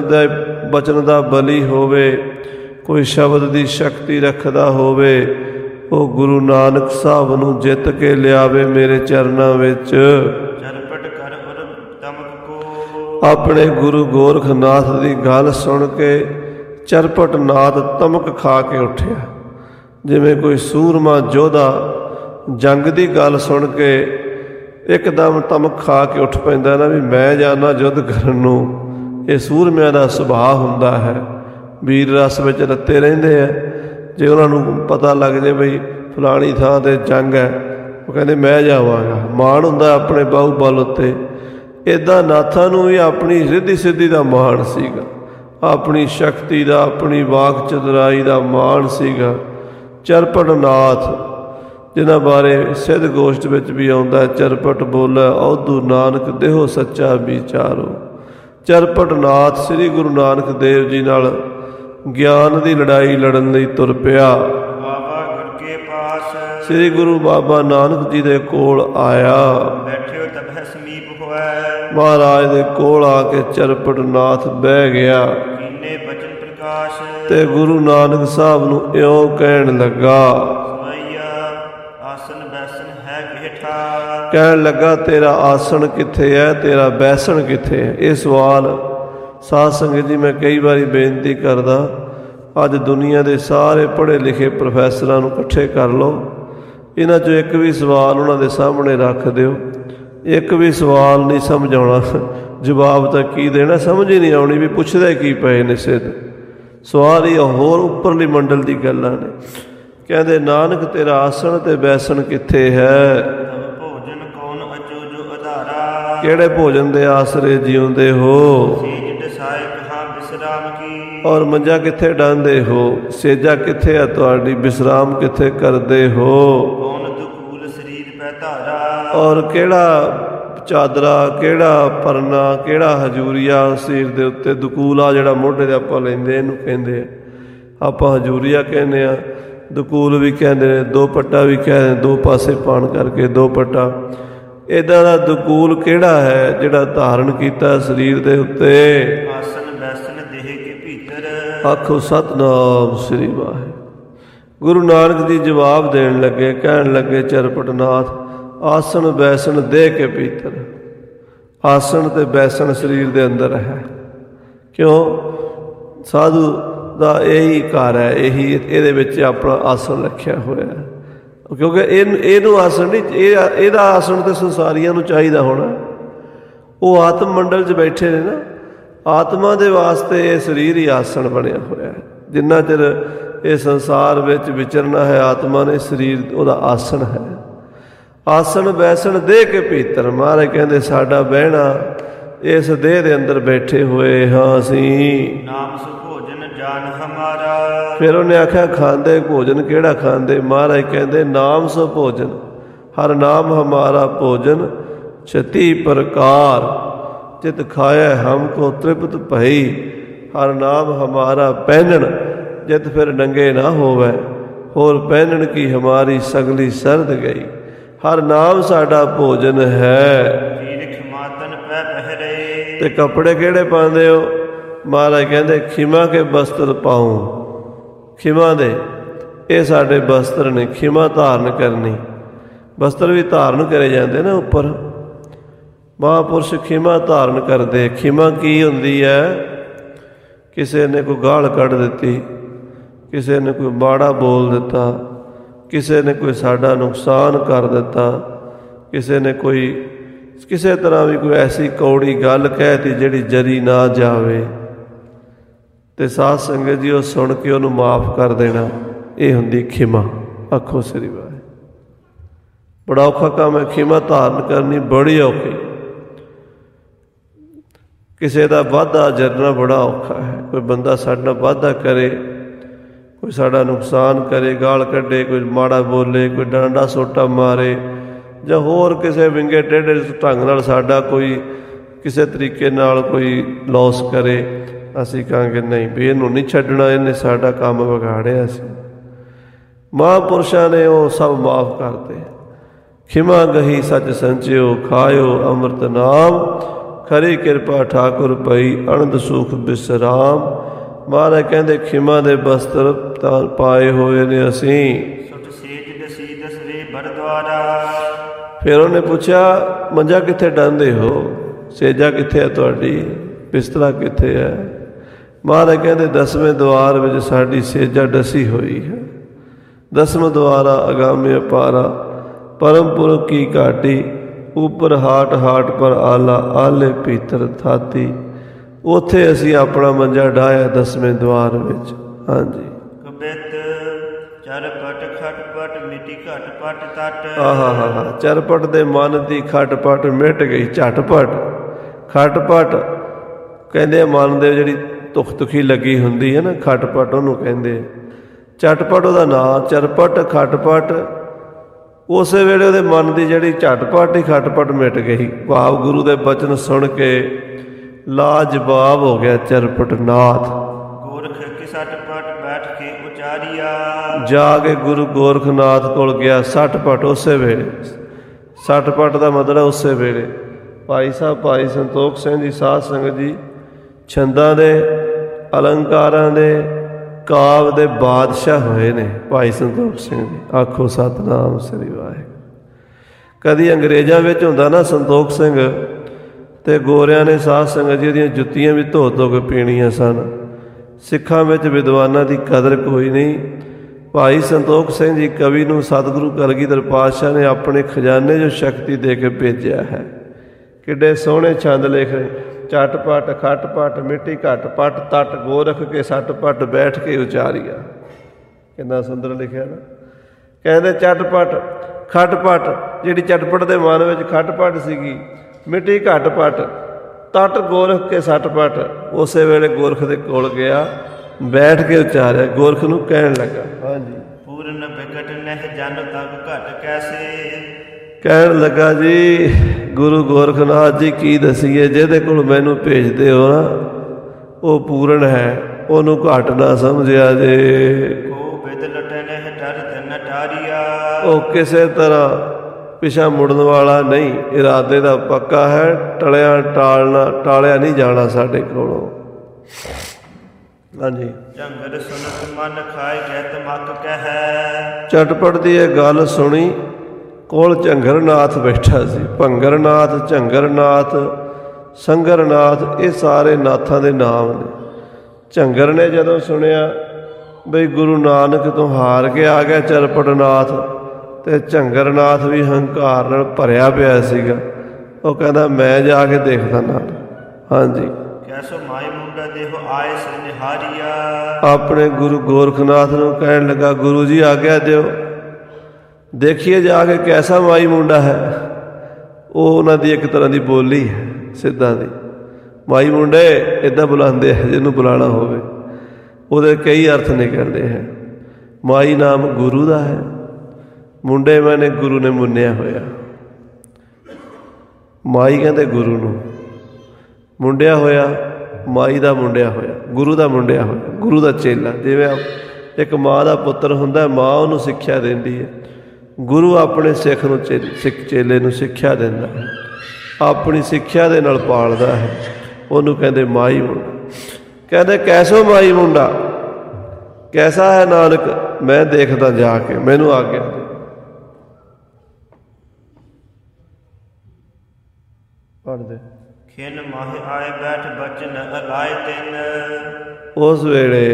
ਬਚਨ ਦਾ ਬਲੀ ਹੋਵੇ, ਕੋਈ ਸ਼ਬਦ ਦੀ ਸ਼ਕਤੀ ਰੱਖਦਾ ਹੋਵੇ, ਉਹ ਗੁਰੂ ਨਾਨਕ ਸਾਹਿਬ ਨੂੰ ਜਿੱਤ ਕੇ ਲਿਆਵੇ ਮੇਰੇ ਚਰਨਾਂ ਵਿੱਚ। ਚਰਪਟ ਕਰ ਉਰ ਤਮਕ ਕੋ। ਆਪਣੇ ਗੁਰੂ ਗੋਰਖਨਾਥ ਦੀ ਗੱਲ ਸੁਣ ਕੇ ਚਰਪਟ ਨਾਥ ਤਮਕ ਖਾ ਕੇ ਉੱਠਿਆ। ਜਿਵੇਂ ਕੋਈ ਸੂਰਮਾ ਯੋਧਾ ਜੰਗ ਦੀ ਗੱਲ ਸੁਣ ਕੇ ਇੱਕਦਮ ਤਮਕ ਖਾ ਕੇ ਉੱਠ ਪੈਂਦਾ ਨਾ ਵੀ ਮੈਂ ਜਾਣਾ ਯੁੱਧ ਕਰਨ ਨੂੰ। ਇਹ ਸੂਰਮਿਆਂ ਦਾ ਸੁਭਾਅ ਹੁੰਦਾ ਹੈ, ਵੀਰ ਰਸ ਵਿੱਚ ਰੱਤੇ ਰਹਿੰਦੇ ਆ। ਜੇ ਉਹਨਾਂ ਨੂੰ ਪਤਾ ਲੱਗ ਜਾਏ ਬਈ ਫਲਾਣੀ ਥਾਂ 'ਤੇ ਜੰਗ ਹੈ, ਉਹ ਕਹਿੰਦੇ ਮੈਂ ਜਾਵਾਂਗਾ। ਮਾਣ ਹੁੰਦਾ ਆਪਣੇ ਬਾਹੂਬਲ ਉੱਤੇ। ਇੱਦਾਂ ਨਾਥਾਂ ਨੂੰ ਵੀ ਆਪਣੀ ਰਿੱਧੀ ਸਿੱਧੀ ਦਾ ਮਾਣ ਸੀਗਾ, ਆਪਣੀ ਸ਼ਕਤੀ ਦਾ, ਆਪਣੀ ਵਾਕ ਚਤੁਰਾਈ ਦਾ ਮਾਣ ਸੀਗਾ। ਚਰਪਟ ਨਾਥ ਜਿਨ੍ਹਾਂ ਬਾਰੇ ਸਿੱਧ ਗੋਸ਼ਟ ਵਿੱਚ ਵੀ ਆਉਂਦਾ, ਚਰਪਟ ਬੋਲੇ ਔਧੂ ਨਾਨਕ ਦੇਹੋ ਸੱਚਾ ਵਿਚਾਰੋ। ਚਰਪਟ ਨਾਥ ਸ੍ਰੀ ਗੁਰੂ ਨਾਨਕ ਦੇਵ ਜੀ ਨਾਲ ਗਿਆਨ ਦੀ ਲੜਾਈ ਲੜਨ ਲਈ ਤੁਰ ਪਿਆ। ਬਾਬਾ ਗੁਰ ਕੇ ਪਾਸ। ਸ੍ਰੀ ਗੁਰੂ ਬਾਬਾ ਨਾਨਕ ਜੀ ਦੇ ਕੋਲ ਆਇਆ। ਬੈਠਿਓ ਤਬਹਿ ਸਮੀਪ ਹੋਇ। ਮਹਾਰਾਜ ਦੇ ਕੋਲ ਆ ਕੇ ਚਰਪਟ ਨਾਥ ਬਹਿ ਗਿਆ ਕੀਨੇ ਬਚਨ ਪ੍ਰਕਾਸ਼। ਤੇ ਗੁਰੂ ਨਾਨਕ ਸਾਹਿਬ ਨੂੰ ਇਉਂ ਕਹਿਣ ਲੱਗਾ, ਆਸਨ ਬੈਸਨ ਹੈ ਕਿਹਠਾ। ਕਹਿਣ ਲੱਗਾ ਤੇਰਾ ਆਸਣ ਕਿੱਥੇ ਹੈ, ਤੇਰਾ ਬੈਸਣ ਕਿੱਥੇ ਹੈ। ਇਹ ਸਵਾਲ ਸਾਧ ਸੰਗਤ ਜੀ ਮੈਂ ਕਈ ਵਾਰੀ ਬੇਨਤੀ ਕਰਦਾ, ਅੱਜ ਦੁਨੀਆ ਦੇ ਸਾਰੇ ਪੜ੍ਹੇ ਲਿਖੇ ਪ੍ਰੋਫੈਸਰਾਂ ਨੂੰ ਇਕੱਠੇ ਕਰ ਲਓ, ਇਹਨਾਂ 'ਚੋਂ ਇੱਕ ਵੀ ਸਵਾਲ ਉਹਨਾਂ ਦੇ ਸਾਹਮਣੇ ਰੱਖ ਦਿਓ। ਇੱਕ ਵੀ ਸਵਾਲ ਨਹੀਂ ਸਮਝ ਆਉਣਾ, ਜਵਾਬ ਤਾਂ ਕੀ ਦੇਣਾ, ਸਮਝ ਹੀ ਨਹੀਂ ਆਉਣੀ ਵੀ ਪੁੱਛਦੇ ਕੀ ਪਏ ਨੇ। ਸਿੱਧ ਸਵਾਲ ਹੀ ਹੋਰ ਉੱਪਰਲੀ ਮੰਡਲ ਦੀ ਗੱਲਾਂ ਨੇ। ਕਹਿੰਦੇ ਨਾਨਕ ਤੇਰਾ ਆਸਣ ਤੇ ਬੈਸਣ ਕਿੱਥੇ ਹੈ। ਭੋਜਨ ਕੌਣ ਅਚੋ ਜੋ ਆਧਾਰਾ। ਕਿਹੜੇ ਭੋਜਨ ਦੇ ਆਸਰੇ ਜਿਉਂਦੇ ਹੋ? ਸੇਜ ਦਸਾਏ ਕਹਾਂ ਬਿਸਰਾਮ ਕੀ। ਔਰ ਮੰਜਾ ਕਿੱਥੇ ਡਾਂਦੇ ਹੋ? ਸੇਜਾ ਕਿੱਥੇ ਹੈ ਤੁਹਾਡੀ? ਵਿਸਰਾਮ ਕਿੱਥੇ ਕਰਦੇ ਹੋ? ਕੌਣ ਦੁਕੂਲ ਸਰੀਰ ਪੈ ਧਾਰਾ। ਔਰ ਕਿਹੜਾ ਚਾਦਰਾ, ਕਿਹੜਾ ਪਰਨਾ, ਕਿਹੜਾ ਹਜੂਰੀਆ ਸਰੀਰ ਦੇ ਉੱਤੇ? ਦਕੂਲ ਆ ਜਿਹੜਾ ਮੋਢੇ 'ਤੇ ਆਪਾਂ ਲੈਂਦੇ, ਇਹਨੂੰ ਕਹਿੰਦੇ ਆ ਆਪਾਂ ਹਜੂਰੀਆ ਕਹਿੰਦੇ ਆ, ਦਕੂਲ ਵੀ ਕਹਿੰਦੇ ਨੇ, ਦੋ ਪੱਟਾ ਵੀ ਕਹਿੰਦੇ ਨੇ, ਦੋ ਪਾਸੇ ਪਾਣ ਕਰਕੇ ਦੋ ਪੱਟਾ। ਇੱਦਾਂ ਦਾ ਦਕੂਲ ਕਿਹੜਾ ਹੈ ਜਿਹੜਾ ਧਾਰਨ ਕੀਤਾ ਸਰੀਰ ਦੇ ਉੱਤੇ? ਆਸਨ ਬੈਸਨ ਦੇਹ ਕੇ ਭੀਤਰ। ਆਖੋ ਸਤਿਨਾਮ ਸ੍ਰੀ ਵਾਹਿਗੁਰੂ। ਗੁਰੂ ਨਾਨਕ ਜੀ ਜਵਾਬ ਦੇਣ ਲੱਗੇ, ਕਹਿਣ ਲੱਗੇ ਚਰਪਟਨਾਥ, ਆਸਣ ਬੈਸਣ ਦੇਹ ਕੇ ਭੀਤਰ। ਆਸਣ ਤੇ ਬੈਸਣ ਸਰੀਰ ਦੇ ਅੰਦਰ ਹੈ। ਕਿਉਂ? ਸਾਧੂ ਦਾ ਇਹੀ ਘਰ ਹੈ, ਇਹਦੇ ਵਿੱਚ ਆਪਣਾ ਆਸਣ ਰੱਖਿਆ ਹੋਇਆ ਹੈ। ਕਿਉਂਕਿ ਇਹਨੂੰ ਆਸਣ ਨਹੀਂ, ਇਹਦਾ ਆਸਣ ਤੇ ਸੰਸਾਰੀਆਂ ਨੂੰ ਚਾਹੀਦਾ ਹੋਣਾ। ਉਹ ਆਤਮ ਮੰਡਲ 'ਚ ਬੈਠੇ ਨੇ ਨਾ, ਆਤਮਾ ਦੇ ਵਾਸਤੇ ਇਹ ਸਰੀਰ ਹੀ ਆਸਣ ਬਣਿਆ ਹੋਇਆ ਹੈ। ਜਿੰਨਾ ਚਿਰ ਇਹ ਸੰਸਾਰ ਵਿੱਚ ਵਿਚਰਨਾ ਹੈ ਆਤਮਾ ਨੇ, ਸਰੀਰ ਉਹਦਾ ਆਸਣ ਹੈ। ਆਸਣ ਬੈਸਣ ਦੇਹ ਕੇ ਭੀਤਰ। ਮਹਾਰਾਜ ਕਹਿੰਦੇ ਸਾਡਾ ਬਹਿਣਾ ਇਸ ਦੇਹ ਦੇ ਅੰਦਰ ਬੈਠੇ ਹੋਏ ਹਾਂ ਅਸੀਂ। ਨਾਮ ਸੁ ਭੋਜਨ ਜਾਨ ਹਮਾਰਾ। ਫਿਰ ਉਹਨੇ ਆਖਿਆ ਖਾਂਦੇ ਭੋਜਨ ਕਿਹੜਾ ਖਾਂਦੇ? ਮਹਾਰਾਜ ਕਹਿੰਦੇ ਨਾਮ ਸੋ ਭੋਜਨ, ਹਰ ਨਾਮ ਹਮਾਰਾ ਭੋਜਨ 36 ਪ੍ਰਕਾਰ। ਚਿਤ ਖਾਇਆ ਹਮਕੋ ਤ੍ਰਿਪਤ ਭਈ, ਹਰ ਨਾਮ ਹਮਾਰਾ ਪਹਿਨਣ। ਜਿਤ ਫਿਰ ਨੰਗੇ ਨਾ ਹੋਵੇ, ਹੋਰ ਪਹਿਨਣ ਕੀ ਹਮਾਰੀ ਸਗਲੀ ਸਰਦ ਗਈ। ਹਰ ਨਾਮ ਸਾਡਾ ਭੋਜਨ ਹੈ। ਤੀਰਖ ਮਾਤਨ ਪੈ ਪਹਿਰੇ। ਤੇ ਕੱਪੜੇ ਕਿਹੜੇ ਪਾਉਂਦੇ ਹੋ? ਮਹਾਰਾਜ ਕਹਿੰਦੇ ਖਿਮਾ ਕੇ ਬਸਤਰ ਪਾਉ। ਖਿਮਾ ਦੇ ਇਹ ਸਾਡੇ ਬਸਤਰ ਨੇ, ਖਿਮਾ ਧਾਰਨ ਕਰਨੀ। ਬਸਤਰ ਵੀ ਧਾਰਨ ਕਰੇ ਜਾਂਦੇ ਨਾ ਉੱਪਰ। ਮਹਾਂਪੁਰਸ਼ ਖਿਮਾ ਧਾਰਨ ਕਰਦੇ। ਖਿਮਾ ਕੀ ਹੁੰਦੀ ਹੈ? ਕਿਸੇ ਨੇ ਕੋਈ ਗਾਲ ਕੱਢ ਦਿੱਤੀ, ਕਿਸੇ ਨੇ ਕੋਈ ਮਾੜਾ ਬੋਲ ਦਿੱਤਾ, ਕਿਸੇ ਨੇ ਕੋਈ ਸਾਡਾ ਨੁਕਸਾਨ ਕਰ ਦਿੱਤਾ, ਕਿਸੇ ਨੇ ਕੋਈ ਕਿਸੇ ਤਰ੍ਹਾਂ ਵੀ ਕੋਈ ਐਸੀ ਕੌੜੀ ਗੱਲ ਕਹਿਤੀ ਜਿਹੜੀ ਜਰੀ ਨਾ ਜਾਵੇ, ਤੇ ਸਾਧ ਸੰਗਤ ਜੀ ਉਹ ਸੁਣ ਕੇ ਉਹਨੂੰ ਮਾਫ ਕਰ ਦੇਣਾ, ਇਹ ਹੁੰਦੀ ਖਿਮਾ। ਆਖੋ ਸ੍ਰੀ ਵਾਹਿਗੁਰੂ। ਬੜਾ ਔਖਾ ਕੰਮ ਹੈ ਖਿਮਾ ਧਾਰਨ ਕਰਨੀ, ਬੜੀ ਔਖੀ। ਕਿਸੇ ਦਾ ਵਾਧਾ ਜਰਨਾ ਬੜਾ ਔਖਾ ਹੈ। ਕੋਈ ਬੰਦਾ ਸਾਡੇ ਨਾਲ ਵਾਧਾ ਕਰੇ, ਕੋਈ ਸਾਡਾ ਨੁਕਸਾਨ ਕਰੇ, ਗਾਲ ਕੱਢੇ, ਕੋਈ ਮਾੜਾ ਬੋਲੇ, ਕੋਈ ਡਾਂਡਾ ਸੋਟਾ ਮਾਰੇ, ਜਾਂ ਹੋਰ ਕਿਸੇ ਵਿੰਗੇ ਟੇਢੇ ਢੰਗ ਨਾਲ ਸਾਡਾ ਕੋਈ ਕਿਸੇ ਤਰੀਕੇ ਨਾਲ ਕੋਈ ਲੋਸ ਕਰੇ, ਅਸੀਂ ਕਹਾਂਗੇ ਨਹੀਂ ਵੀ ਇਹਨੂੰ ਨਹੀਂ ਛੱਡਣਾ, ਇਹਨੇ ਸਾਡਾ ਕੰਮ ਵਿਗਾੜਿਆ ਸੀ। ਮਹਾਂਪੁਰਸ਼ਾਂ ਨੇ ਉਹ ਸਭ ਮਾਫ ਕਰਦੇ। ਖਿਮਾ ਗਹੀ ਸੱਚ ਸੰਚਿਓ, ਖਾਇਓ ਅੰਮ੍ਰਿਤ ਨਾਮ, ਖਰੀ ਕਿਰਪਾ ਠਾਕੁਰ ਪਈ, ਅਨੰਦ ਸੁਖ ਬਿਸਰਾਮ। ਮਹਾਰਾਜ ਕਹਿੰਦੇ ਖਿਮਾ ਦੇ ਬਸਤਰ ਤਾਂ ਪਾਏ ਹੋਏ ਨੇ ਅਸੀਂ। ਸੁਟ ਸੇਜ ਦਸੀ ਦਸਰੇ ਬਰਦਵਾਰਾ। ਫਿਰ ਉਹਨੇ ਪੁੱਛਿਆ ਮੰਜਾ ਕਿੱਥੇ ਡਾਂਦੇ ਹੋ? ਸੇਜਾ ਕਿੱਥੇ ਹੈ ਤੁਹਾਡੀ? ਬਿਸਤਰਾ ਕਿੱਥੇ ਹੈ? ਮਹਾਰਾਜ ਕਹਿੰਦੇ 10ਵੇਂ ਦੁਆਰ ਵਿੱਚ ਸਾਡੀ ਸੇਜਾ ਡਸੀ ਹੋਈ ਹੈ। 10ਵਾਂ ਦੁਆਰਾ ਅਗਾਮੇ ਅਪਾਰਾ, ਪਰਮ ਪੁਰਖ ਕੀ ਘਾਟੀ, ਉੱਪਰ ਹਾਟ ਹਾਟ ਪਰ ਆਲਾ, ਆਲੇ ਭੀਤਰ ਥਾਤੀ। ਉੱਥੇ ਅਸੀਂ ਆਪਣਾ ਮੰਜਾ ਡਾਹਿਆ 10ਵੇਂ ਦੁਆਰ ਵਿੱਚ। ਹਾਂਜੀ। ਕਬਿਤ ਚਰਪਟ ਖਟਪਟ ਮਿੱਟੀ ਘਟਪਟ ਤਟ। ਆਹਾ ਚਰਪਟ ਦੇ ਮਨ ਦੀ ਖਟਪਟ ਮਿਟ ਗਈ ਝਟਪਟ। ਖਟਪਟ ਕਹਿੰਦੇ ਮਨ ਦੇ ਜਿਹੜੀ ਤੁਖ ਤੁਖੀ ਲੱਗੀ ਹੁੰਦੀ ਹੈ ਨਾ, ਖਟਪਟ ਉਹਨੂੰ ਕਹਿੰਦੇ। ਝਟਪਟ ਉਹਦਾ ਨਾਂ, ਚਰਪਟ ਖਟਪਟ। ਉਸੇ ਵੇਲੇ ਉਹਦੇ ਮਨ ਦੀ ਜਿਹੜੀ ਝਟਪਟ ਹੀ ਖਟਪਟ ਮਿਟ ਗਈ। ਭਾਵ ਗੁਰੂ ਦੇ ਬਚਨ ਸੁਣ ਕੇ ਲਾਜਵਾਬ ਹੋ ਗਿਆ ਚਰਪਟ ਨਾਥ। ਗੋਰਖ ਕਿਸਟਪਟ ਬੈਠ ਕੇ ਉਚਾਰੀਆ। ਜਾ ਕੇ ਗੁਰੂ ਗੋਰਖਨਾਥ ਕੋਲ ਗਿਆ ਸੱਠਪਟ ਉਸੇ ਵੇਲੇ। ਸੱਠਪਟ ਦਾ ਮਤਲਬ ਉਸੇ ਵੇਲੇ। ਭਾਈ ਸਾਹਿਬ ਭਾਈ ਸੰਤੋਖ ਸਿੰਘ ਜੀ ਸਾਧ ਸੰਗਤ ਜੀ ਛੰਦਾਂ ਦੇ, ਅਲੰਕਾਰਾਂ ਦੇ, ਕਾਵ ਦੇ ਬਾਦਸ਼ਾਹ ਹੋਏ ਨੇ ਭਾਈ ਸੰਤੋਖ ਸਿੰਘ ਜੀ। ਆਖੋ ਸਤਿਨਾਮ ਸ੍ਰੀ ਵਾਹਿਗੁਰੂ। ਕਦੀ ਅੰਗਰੇਜ਼ਾਂ ਵਿੱਚ ਹੁੰਦਾ ਨਾ ਸੰਤੋਖ ਸਿੰਘ, ਤੇ ਗੋਰਿਆਂ ਨੇ ਸਾਧ ਸੰਗਤ ਜੀ ਦੀਆਂ ਜੁੱਤੀਆਂ ਵੀ ਧੋ ਧੋ ਕੇ ਪੀਣੀਆਂ ਸਨ। ਸਿੱਖਾਂ ਵਿੱਚ ਵਿਦਵਾਨਾਂ ਦੀ ਕਦਰ ਕੋਈ ਨਹੀਂ। ਭਾਈ ਸੰਤੋਖ ਸਿੰਘ ਜੀ ਕਵੀ ਨੂੰ ਸਤਿਗੁਰੂ ਕਲਗੀਧਰ ਪਾਤਸ਼ਾਹ ਨੇ ਆਪਣੇ ਖਜ਼ਾਨੇ 'ਚੋਂ ਸ਼ਕਤੀ ਦੇ ਕੇ ਭੇਜਿਆ ਹੈ। ਕਿੱਡੇ ਸੋਹਣੇ ਛੰਦ ਲਿਖ ਰਹੇ। ਝਟਪਟ ਖਟਪਟ ਮਿੱਟੀ ਘਟਪਟ ਤਟ, ਗੋਰਖ ਕੇ ਸੱਟਪਟ ਬੈਠ ਕੇ ਉਚਾਰੀਆ। ਕਿੰਨਾ ਸੁੰਦਰ ਲਿਖਿਆ ਨਾ। ਕਹਿੰਦੇ ਚਟਪਟ ਖਟਪਟ, ਜਿਹੜੀ ਚਟਪਟ ਦੇ ਮਨ ਵਿੱਚ ਖਟਪਟ ਸੀਗੀ, ਮਿੱਟੀ ਘੱਟ ਪੱਟ, ਤਟ ਗੋਰਖ ਕੇ ਸੱਟ ਪੱਟ। ਉਸੇ ਵੇਲੇ ਗੋਰਖ ਦੇ ਕੋਲ ਗਿਆ, ਬੈਠ ਕੇ ਉਚਾਰਿਆ, ਗੋਰਖ ਨੂੰ ਕਹਿਣ ਲੱਗਾ। ਹਾਂਜੀ। ਪੂਰਨ ਬਿਕਟ ਨਹਿ ਜਨ ਤਕ ਘਟ ਕੈਸੇ। ਕਹਿਣ ਲੱਗਾ ਜੀ ਗੁਰੂ ਗੋਰਖਨਾਥ ਜੀ ਕੀ ਦਸੀਏ, ਜਿਹਦੇ ਕੋਲ ਮੈਨੂੰ ਭੇਜਦੇ ਹੋ ਨਾ ਉਹ ਪੂਰਨ ਹੈ, ਉਹਨੂੰ ਘੱਟ ਨਾ ਸਮਝਿਆ ਜੇ। ਕੋ ਬਿਦ ਲਟੇ ਨਹਿ ਡਰ ਤਨ ਟਾਰੀਆ। ਉਹ ਕਿਸੇ ਤਰ੍ਹਾਂ ਪਿਛਾ ਮੁੜਨ ਵਾਲਾ ਨਹੀਂ, ਇਰਾਦੇ ਦਾ ਪੱਕਾ ਹੈ, ਟਾਲਿਆ ਨਹੀਂ ਜਾਣਾ ਸਾਡੇ ਕੋਲੋਂ। ਹਾਂਜੀ। ਝੰਗਰ ਸੁਨਤ ਮਨ ਖਾਏ ਜੈਤ ਮਕ ਕਹਿ। ਚਟਪਟ ਦੀ ਇਹ ਗੱਲ ਸੁਣੀ, ਕੋਲ ਝੰਗਰਨਾਥ ਬੈਠਾ ਸੀ। ਭੰਗਰਨਾਥ, ਝੰਗਰਨਾਥ, ਸੰਗਰਨਾਥ, ਇਹ ਸਾਰੇ ਨਾਥਾਂ ਦੇ ਨਾਮ ਨੇ। ਝੰਗਰ ਨੇ ਜਦੋਂ ਸੁਣਿਆ ਬਈ ਗੁਰੂ ਨਾਨਕ ਤੋਂ ਹਾਰ ਕੇ ਆ ਗਿਆ ਚਰਪਟਨਾਥ, ਅਤੇ ਝੰਗਰਨਾਥ ਵੀ ਹੰਕਾਰ ਨਾਲ ਭਰਿਆ ਪਿਆ ਸੀਗਾ। ਉਹ ਕਹਿੰਦਾ ਮੈਂ ਜਾ ਕੇ ਦੇਖਦਾ ਨਾਲ। ਹਾਂਜੀ। ਕੈਸੋ ਮਾਈ ਮੁੰਡਾ ਦੇਹੋ ਆਏ ਸੇ ਨਿਹਾਰੀਆ। ਆਪਣੇ ਗੁਰੂ ਗੋਰਖਨਾਥ ਨੂੰ ਕਹਿਣ ਲੱਗਾ ਗੁਰੂ ਜੀ ਆਗਿਆ ਦਿਓ, ਦੇਖੀਏ ਜਾ ਕੇ ਕੈਸਾ ਮਾਈ ਮੁੰਡਾ ਹੈ। ਉਹ ਉਹਨਾਂ ਦੀ ਇੱਕ ਤਰ੍ਹਾਂ ਦੀ ਬੋਲੀ ਹੈ ਸਿੱਧਾਂ ਦੀ। ਮਾਈ ਮੁੰਡੇ ਇੱਦਾਂ ਬੁਲਾਉਂਦੇ ਹੈ ਜਿਹਨੂੰ ਬੁਲਾਉਣਾ ਹੋਵੇ। ਉਹਦੇ ਕਈ ਅਰਥ ਨਿਕਲਦੇ ਹੈ। ਮਾਈ ਨਾਮ ਗੁਰੂ ਦਾ ਹੈ, ਮੁੰਡੇ ਮੈਨੇ ਗੁਰੂ ਨੇ ਮੁੰਨਿਆ ਹੋਇਆ। ਮਾਈ ਕਹਿੰਦੇ ਗੁਰੂ ਨੂੰ, ਮੁੰਡਿਆ ਹੋਇਆ ਮਾਈ ਦਾ ਮੁੰਡਿਆ ਹੋਇਆ, ਗੁਰੂ ਦਾ ਮੁੰਡਿਆ ਹੋਇਆ, ਗੁਰੂ ਦਾ ਚੇਲਾ। ਜਿਵੇਂ ਇੱਕ ਮਾਂ ਦਾ ਪੁੱਤਰ ਹੁੰਦਾ, ਮਾਂ ਉਹਨੂੰ ਸਿੱਖਿਆ ਦਿੰਦੀ ਹੈ, ਗੁਰੂ ਆਪਣੇ ਸਿੱਖ ਨੂੰ ਚੇਲੇ ਨੂੰ ਸਿੱਖਿਆ ਦਿੰਦਾ ਹੈ, ਆਪਣੀ ਸਿੱਖਿਆ ਦੇ ਨਾਲ ਪਾਲਦਾ ਹੈ। ਉਹਨੂੰ ਕਹਿੰਦੇ ਮਾਈ ਮੁੰਡਾ। ਕਹਿੰਦੇ ਕੈਸੋ ਮਾਈ ਮੁੰਡਾ, ਕੈਸਾ ਹੈ ਨਾਨਕ, ਮੈਂ ਦੇਖਦਾ ਜਾ ਕੇ, ਮੈਨੂੰ ਆਗਿਆ ਦੇ। ਪੜ੍ਹਦੇ। ਖਿਨ ਮਾਹੇ ਆਏ ਬੈਠ ਬਚਨ ਅਲਾਏ ਤਿਨ। ਉਸ ਵੇਲੇ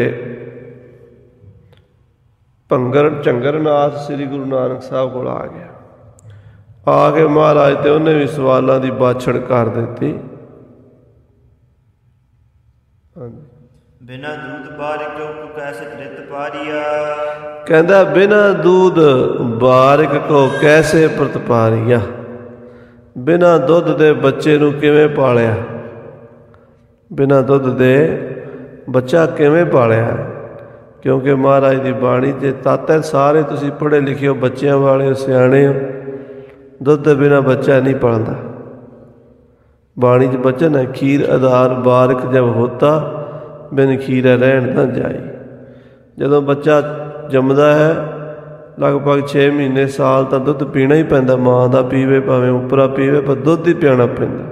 ਝੰਗਰਨਾਥ ਸ੍ਰੀ ਗੁਰੂ ਨਾਨਕ ਸਾਹਿਬ ਕੋਲ ਆ ਗਿਆ। ਆ ਕੇ ਮਹਾਰਾਜ ਤੇ ਉਹਨੇ ਵੀ ਸਵਾਲਾਂ ਦੀ ਬਾਛੜ ਕਰ ਦਿੱਤੀ। ਬਿਨਾ ਦੂਧ ਬਾਰਿਕ ਕੋ ਕੈਸੇ ਪ੍ਰਿਤ ਪਾਰੀਆ। ਕਹਿੰਦਾ ਬਿਨਾ ਦੂਧ ਬਾਰਿਕ ਕੋ ਕੈਸੇ ਪ੍ਰਿਤ ਪਾਰੀਆ। ਬਿਨਾ ਦੁੱਧ ਦੇ ਬੱਚੇ ਨੂੰ ਕਿਵੇਂ ਪਾਲਿਆ, ਬਿਨਾ ਦੁੱਧ ਦੇ ਬੱਚਾ ਕਿਵੇਂ ਪਾਲਿਆ। ਕਿਉਂਕਿ ਮਹਾਰਾਜ ਦੀ ਬਾਣੀ ਦੇ ਤੱਤ ਹੈ, ਸਾਰੇ ਤੁਸੀਂ ਪੜ੍ਹੇ ਲਿਖੇ ਹੋ, ਬੱਚਿਆਂ ਵਾਲੇ ਹੋ, ਸਿਆਣੇ ਹੋ। ਦੁੱਧ ਦੇ ਬਿਨਾਂ ਬੱਚਾ ਨਹੀਂ ਪਲਦਾ। ਬਾਣੀ 'ਚ ਬਚਨ ਹੈ, ਖੀਰ ਆਧਾਰ ਬਾਰਿਕ ਜਬ ਹੋਤਾ ਬਿਨ ਖੀਰਾ ਰਹਿਣ ਨਾ ਜਾਈ। ਜਦੋਂ ਬੱਚਾ ਜੰਮਦਾ ਹੈ ਲਗਭਗ 6 ਮਹੀਨੇ ਸਾਲ ਤਾਂ ਦੁੱਧ ਪੀਣਾ ਹੀ ਪੈਂਦਾ। ਮਾਂ ਦਾ ਪੀਵੇ ਭਾਵੇਂ ਉਪਰਾ ਪੀਵੇ, ਪਰ ਦੁੱਧ ਹੀ ਪਿਆਉਣਾ ਪੈਂਦਾ।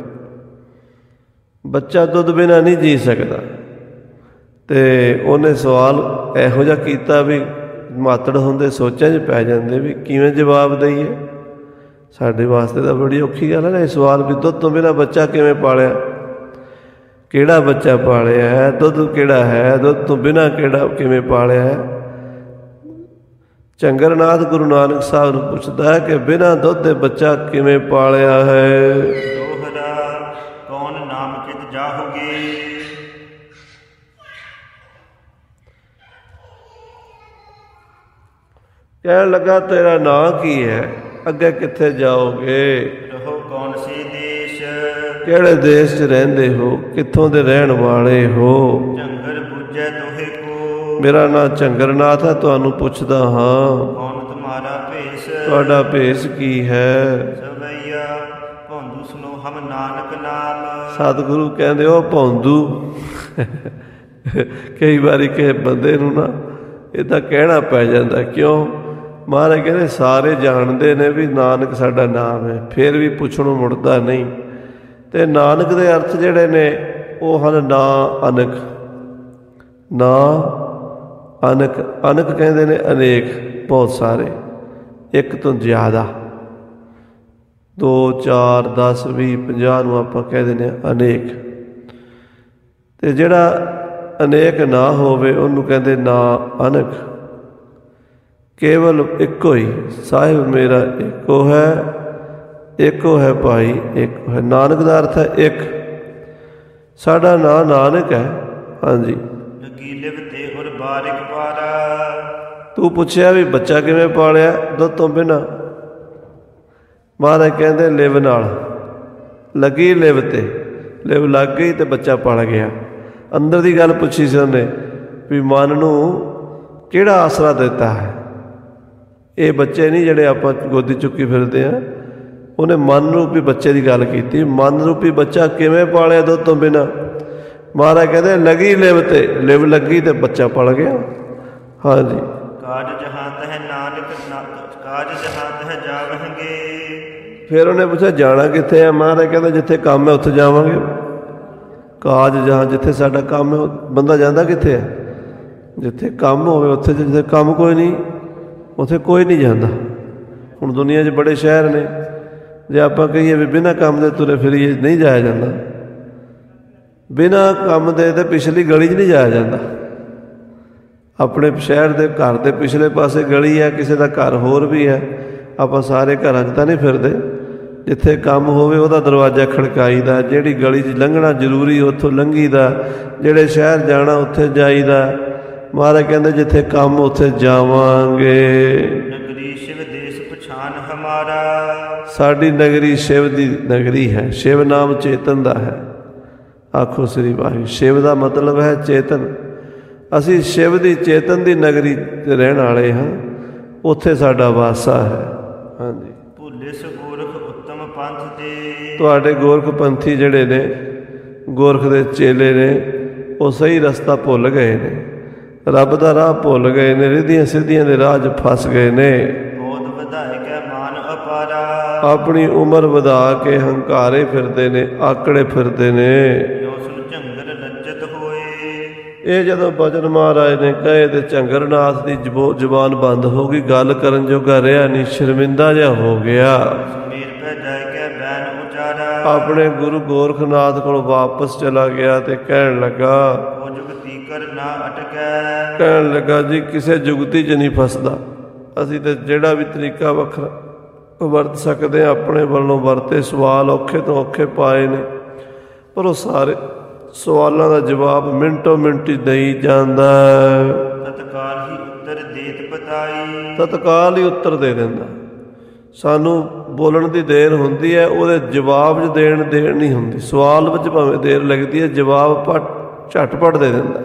ਬੱਚਾ ਦੁੱਧ ਬਿਨਾਂ ਨਹੀਂ ਜੀ ਸਕਦਾ। ਅਤੇ ਉਹਨੇ ਸਵਾਲ ਇਹੋ ਜਿਹਾ ਕੀਤਾ ਵੀ ਮਾਤੜ ਹੁੰਦੇ ਸੋਚਾਂ 'ਚ ਪੈ ਜਾਂਦੇ ਵੀ ਕਿਵੇਂ ਜਵਾਬ ਦਈਏ। ਸਾਡੇ ਵਾਸਤੇ ਤਾਂ ਬੜੀ ਔਖੀ ਗੱਲ ਹੈ ਇਹ ਸਵਾਲ ਵੀ ਦੁੱਧ ਤੋਂ ਬਿਨਾਂ ਬੱਚਾ ਕਿਵੇਂ ਪਾਲਿਆ, ਕਿਹੜਾ ਬੱਚਾ ਪਾਲਿਆ ਹੈ, ਦੁੱਧ ਕਿਹੜਾ ਹੈ, ਦੁੱਧ ਤੋਂ ਬਿਨਾਂ ਕਿਹੜਾ ਕਿਵੇਂ ਪਾਲਿਆ ਹੈ। ਝੰਗਰਨਾਥ ਗੁਰੂ ਨਾਨਕ ਸਾਹਿਬ ਨੂੰ ਪੁੱਛਦਾ ਹੈ ਕਿ ਬਿਨਾਂ ਦੁੱਧ ਦੇ ਬੱਚਾ ਕਿਵੇਂ ਪਾਲਿਆ ਹੈ। ਦੋਹਰਾ ਕੌਣ ਨਾਮ ਕਿਤ ਜਾਹੋਗੇ। ਕਹਿਣ ਲੱਗਾ ਤੇਰਾ ਨਾਂ ਕੀ ਹੈ, ਅੱਗੇ ਕਿੱਥੇ ਜਾਓਗੇ, ਰਹੋ ਕੌਣ ਸੀ ਦੇਸ਼, ਕਿਹੜੇ ਦੇਸ਼ 'ਚ ਰਹਿੰਦੇ ਹੋ, ਕਿੱਥੋਂ ਦੇ ਰਹਿਣ ਵਾਲੇ ਹੋ। ਝੰਗਰ ਬੁੱਝੈ ਦੋਹੇ ਕੋ। ਮੇਰਾ ਨਾਂ ਝੰਗਰਨਾਥ ਹੈ, ਤੁਹਾਨੂੰ ਪੁੱਛਦਾ ਹਾਂ ਕੌਣ ਤੁਮਾਰਾ ਭੇਸ, ਤੁਹਾਡਾ ਭੇਸ ਕੀ ਹੈ। ਸਵਈਆ ਭੌਂਦੂ ਸੁਨੋ ਹਮ ਨਾਨਕ ਨਾਮ। ਸਤਿਗੁਰੂ ਕਹਿੰਦੇ ਉਹ ਭੌਂਦੂ। ਕਈ ਵਾਰੀ ਕਿਸੇ ਬੰਦੇ ਨੂੰ ਨਾ ਇੱਦਾਂ ਕਹਿਣਾ ਪੈ ਜਾਂਦਾ। ਕਿਉਂ? ਮਹਾਰਾਜ ਕਹਿੰਦੇ ਸਾਰੇ ਜਾਣਦੇ ਨੇ ਵੀ ਨਾਨਕ ਸਾਡਾ ਨਾਮ ਹੈ, ਫਿਰ ਵੀ ਪੁੱਛਣੋਂ ਮੁੜਦਾ ਨਹੀਂ। ਅਤੇ ਨਾਨਕ ਦੇ ਅਰਥ ਜਿਹੜੇ ਨੇ ਉਹ ਹਨ ਨਾਂ ਅਨਕ। ਨਾਂ ਅਨਕ, ਅਨਕ ਕਹਿੰਦੇ ਨੇ ਅਨੇਕ, ਬਹੁਤ ਸਾਰੇ, ਇੱਕ ਤੋਂ ਜ਼ਿਆਦਾ। 2 4 10 20 50 ਨੂੰ ਆਪਾਂ ਕਹਿ ਦਿੰਦੇ ਹਾਂ ਅਨੇਕ। ਅਤੇ ਜਿਹੜਾ ਅਨੇਕ ਨਾ ਹੋਵੇ ਉਹਨੂੰ ਕਹਿੰਦੇ ਨਾਂ ਅਨਕ। ਕੇਵਲ ਇੱਕੋ ਹੀ ਸਾਹਿਬ ਮੇਰਾ ਇੱਕੋ ਹੈ, ਇੱਕੋ ਹੈ ਭਾਈ ਇੱਕੋ ਹੈ। ਨਾਨਕ ਦਾ ਅਰਥ ਹੈ ਇੱਕ। ਸਾਡਾ ਨਾਂ ਨਾਨਕ ਹੈ। ਹਾਂਜੀ। ਲੱਗੀ ਲਿਵ ਤੇ ਉਰ ਬਾਰਿਕ ਪਾਰਾ। ਤੂੰ ਪੁੱਛਿਆ ਵੀ ਬੱਚਾ ਕਿਵੇਂ ਪਾਲਿਆ ਦੁੱਧ ਤੋਂ ਬਿਨਾਂ। ਮਹਾਰਾਜ ਕਹਿੰਦੇ ਲਿਵ ਨਾਲ। ਲੱਗੀ ਲਿਵ ਤੇ, ਲਿਵ ਲੱਗ ਗਈ ਤੇ ਬੱਚਾ ਪਲ ਗਿਆ। ਅੰਦਰ ਦੀ ਗੱਲ ਪੁੱਛੀ ਸੀ ਉਹਨੇ ਵੀ ਮਨ ਨੂੰ ਕਿਹੜਾ ਆਸਰਾ ਦਿੱਤਾ ਹੈ। ਇਹ ਬੱਚੇ ਨਹੀਂ ਜਿਹੜੇ ਆਪਾਂ ਗੋਦੀ ਚੁੱਕੀ ਫਿਰਦੇ ਹਾਂ, ਉਹਨੇ ਮਨ ਰੂਪੀ ਬੱਚੇ ਦੀ ਗੱਲ ਕੀਤੀ। ਮਨ ਰੂਪੀ ਬੱਚਾ ਕਿਵੇਂ ਪਾਲਿਆ ਦੁੱਧ ਤੋਂ ਬਿਨਾਂ? ਮਹਾਰਾਜ ਕਹਿੰਦੇ ਲੱਗੀ ਲਿਵ ਤੇ, ਲਿਵ ਲੱਗੀ ਤੇ ਬੱਚਾ ਪਲ ਗਿਆ। ਹਾਂਜੀ, ਕਾਜ ਜਹਾਂ ਤਹਿ ਨਾਨਕ ਕਾਜ ਜਹਾਂ ਤਹਿ ਜਾਵਹਿੰਗੇ। ਫਿਰ ਉਹਨੇ ਪੁੱਛਿਆ ਜਾਣਾ ਕਿੱਥੇ ਹੈ? ਮਹਾਰਾਜ ਕਹਿੰਦਾ ਜਿੱਥੇ ਕੰਮ ਹੈ ਉੱਥੇ ਜਾਵਾਂਗੇ। ਕਾਜ ਜਹਾਂ, ਜਿੱਥੇ ਸਾਡਾ ਕੰਮ ਹੈ ਬੰਦਾ ਜਾਂਦਾ ਕਿੱਥੇ ਹੈ? ਜਿੱਥੇ ਕੰਮ ਹੋਵੇ ਉੱਥੇ। ਜਿੱਥੇ ਕੰਮ ਕੋਈ ਨਹੀਂ ਉੱਥੇ ਕੋਈ ਨਹੀਂ ਜਾਂਦਾ। ਹੁਣ ਦੁਨੀਆ 'ਚ ਬੜੇ ਸ਼ਹਿਰ ਨੇ, ਜੇ ਆਪਾਂ ਕਹੀਏ ਵੀ ਬਿਨਾਂ ਕੰਮ ਦੇ ਤੁਰੇ ਫਿਰੀਏ ਨਹੀਂ ਜਾਇਆ ਜਾਂਦਾ। ਬਿਨਾਂ ਕੰਮ ਦੇ ਤਾਂ ਪਿਛਲੀ ਗਲੀ 'ਚ ਨਹੀਂ ਜਾਇਆ ਜਾਂਦਾ। ਆਪਣੇ ਸ਼ਹਿਰ ਦੇ ਘਰ ਦੇ ਪਿਛਲੇ ਪਾਸੇ ਗਲੀ ਹੈ, ਕਿਸੇ ਦਾ ਘਰ ਹੋਰ ਵੀ ਹੈ, ਆਪਾਂ ਸਾਰੇ ਘਰਾਂ 'ਚ ਤਾਂ ਨਹੀਂ ਫਿਰਦੇ। ਜਿੱਥੇ ਕੰਮ ਹੋਵੇ ਉਹਦਾ ਦਰਵਾਜ਼ਾ ਖੜਕਾਈਦਾ, ਜਿਹੜੀ ਗਲੀ 'ਚ ਲੰਘਣਾ ਜ਼ਰੂਰੀ ਉੱਥੋਂ ਲੰਘੀਦਾ, ਜਿਹੜੇ ਸ਼ਹਿਰ ਜਾਣਾ ਉੱਥੇ ਜਾਈਦਾ। ਮਹਾਰਾਜ ਕਹਿੰਦੇ ਜਿੱਥੇ ਕੰਮ ਉੱਥੇ ਜਾਵਾਂਗੇ। ਨਗਰੀ ਸ਼ਿਵ ਦੇਸ ਪਛਾਨ ਹਮਾਰਾ। ਸਾਡੀ ਨਗਰੀ ਸ਼ਿਵ ਦੀ ਨਗਰੀ ਹੈ। ਸ਼ਿਵ ਨਾਮ ਚੇਤਨ ਦਾ ਹੈ। ਆਖੋ ਸ੍ਰੀ ਵਾਹਿਗੁਰੂ। ਸ਼ਿਵ ਦਾ ਮਤਲਬ ਹੈ ਚੇਤਨ। ਅਸੀਂ ਸ਼ਿਵ ਦੀ ਚੇਤਨ ਦੀ ਨਗਰੀ 'ਤੇ ਰਹਿਣ ਵਾਲੇ ਹਾਂ, ਉੱਥੇ ਸਾਡਾ ਵਾਸਾ ਹੈ। ਹਾਂਜੀ, ਭੁੱਲੇ ਸੋ ਗੋਰਖ ਉੱਤਮ ਪੰਥ ਤੇ। ਤੁਹਾਡੇ ਗੋਰਖ ਪੰਥੀ ਜਿਹੜੇ ਨੇ, ਗੋਰਖ ਦੇ ਚੇਲੇ ਨੇ, ਉਹ ਸਹੀ ਰਸਤਾ ਭੁੱਲ ਗਏ ਨੇ, ਰੱਬ ਦਾ ਰਾਹ ਭੁੱਲ ਗਏ ਨੇ, ਰਿੱਧੀਆਂ ਸਿੱਧੀਆਂ ਦੇ ਰਾਹ 'ਚ ਫਸ ਗਏ ਨੇ। ਬੋਧ ਵਧਾਇ ਕੈ ਮਾਨ ਅਪਾਰਾ। ਆਪਣੀ ਉਮਰ ਵਧਾ ਕੇ ਹੰਕਾਰੇ ਫਿਰਦੇ ਨੇ, ਆਕੜੇ ਫਿਰਦੇ ਨੇ। ਝੰਗਰ ਲੱਜਤ ਹੋਏ। ਇਹ ਜਦੋਂ ਬਚਨ ਮਹਾਰਾਜ ਨੇ ਕਹੇ ਤੇ ਝੰਗਰਨਾਥ ਦੀ ਜ਼ੁਬਾਨ ਬੰਦ ਹੋ ਗਈ, ਗੱਲ ਕਰਨ ਜੋਗਾ ਰਿਹਾ ਨਹੀਂ, ਸ਼ਰਮਿੰਦਾ ਜਿਹਾ ਹੋ ਗਿਆ। ਮੇਰ ਪੈ ਜਾਇ ਕੈ ਬੈਨ ਉਚਾਰਾ। ਆਪਣੇ ਗੁਰੂ ਗੋਰਖਨਾਥ ਕੋਲ ਵਾਪਸ ਚਲਾ ਗਿਆ ਤੇ ਕਹਿਣ ਲੱਗਾ, ਉਹ ਜੁਗਤੀ ਕਰ ਨਾ ਅਟਕੈ। ਕਹਿਣ ਲੱਗਾ ਜੀ ਕਿਸੇ ਜੁਗਤੀ 'ਚ ਨਹੀਂ ਫਸਦਾ। ਅਸੀਂ ਤੇ ਜਿਹੜਾ ਵੀ ਤਰੀਕਾ ਵੱਖਰਾ ਵਰਤ ਸਕਦੇ ਹਾਂ ਆਪਣੇ ਵੱਲੋਂ ਵਰਤੇ। ਸਵਾਲ ਔਖੇ ਤੋਂ ਔਖੇ ਪਾਏ ਨੇ, ਪਰ ਉਹ ਸਾਰੇ ਸਵਾਲਾਂ ਦਾ ਜਵਾਬ ਮਿੰਟੋ ਮਿੰਟ ਹੀ ਦੇਈ ਜਾਂਦਾ। ਤਤਕਾਲ ਹੀ ਉੱਤਰ ਦੇਤ ਬਤਾਈ। ਤਤਕਾਲ ਹੀ ਉੱਤਰ ਦੇ ਦਿੰਦਾ। ਸਾਨੂੰ ਬੋਲਣ ਦੀ ਦੇਰ ਹੁੰਦੀ ਹੈ, ਉਹਦੇ ਜਵਾਬ 'ਚ ਦੇਣ ਨਹੀਂ ਹੁੰਦੀ। ਸਵਾਲ ਵਿੱਚ ਭਾਵੇਂ ਦੇਰ ਲੱਗਦੀ ਹੈ, ਜਵਾਬ ਝਟਪਟ ਦੇ ਦਿੰਦਾ।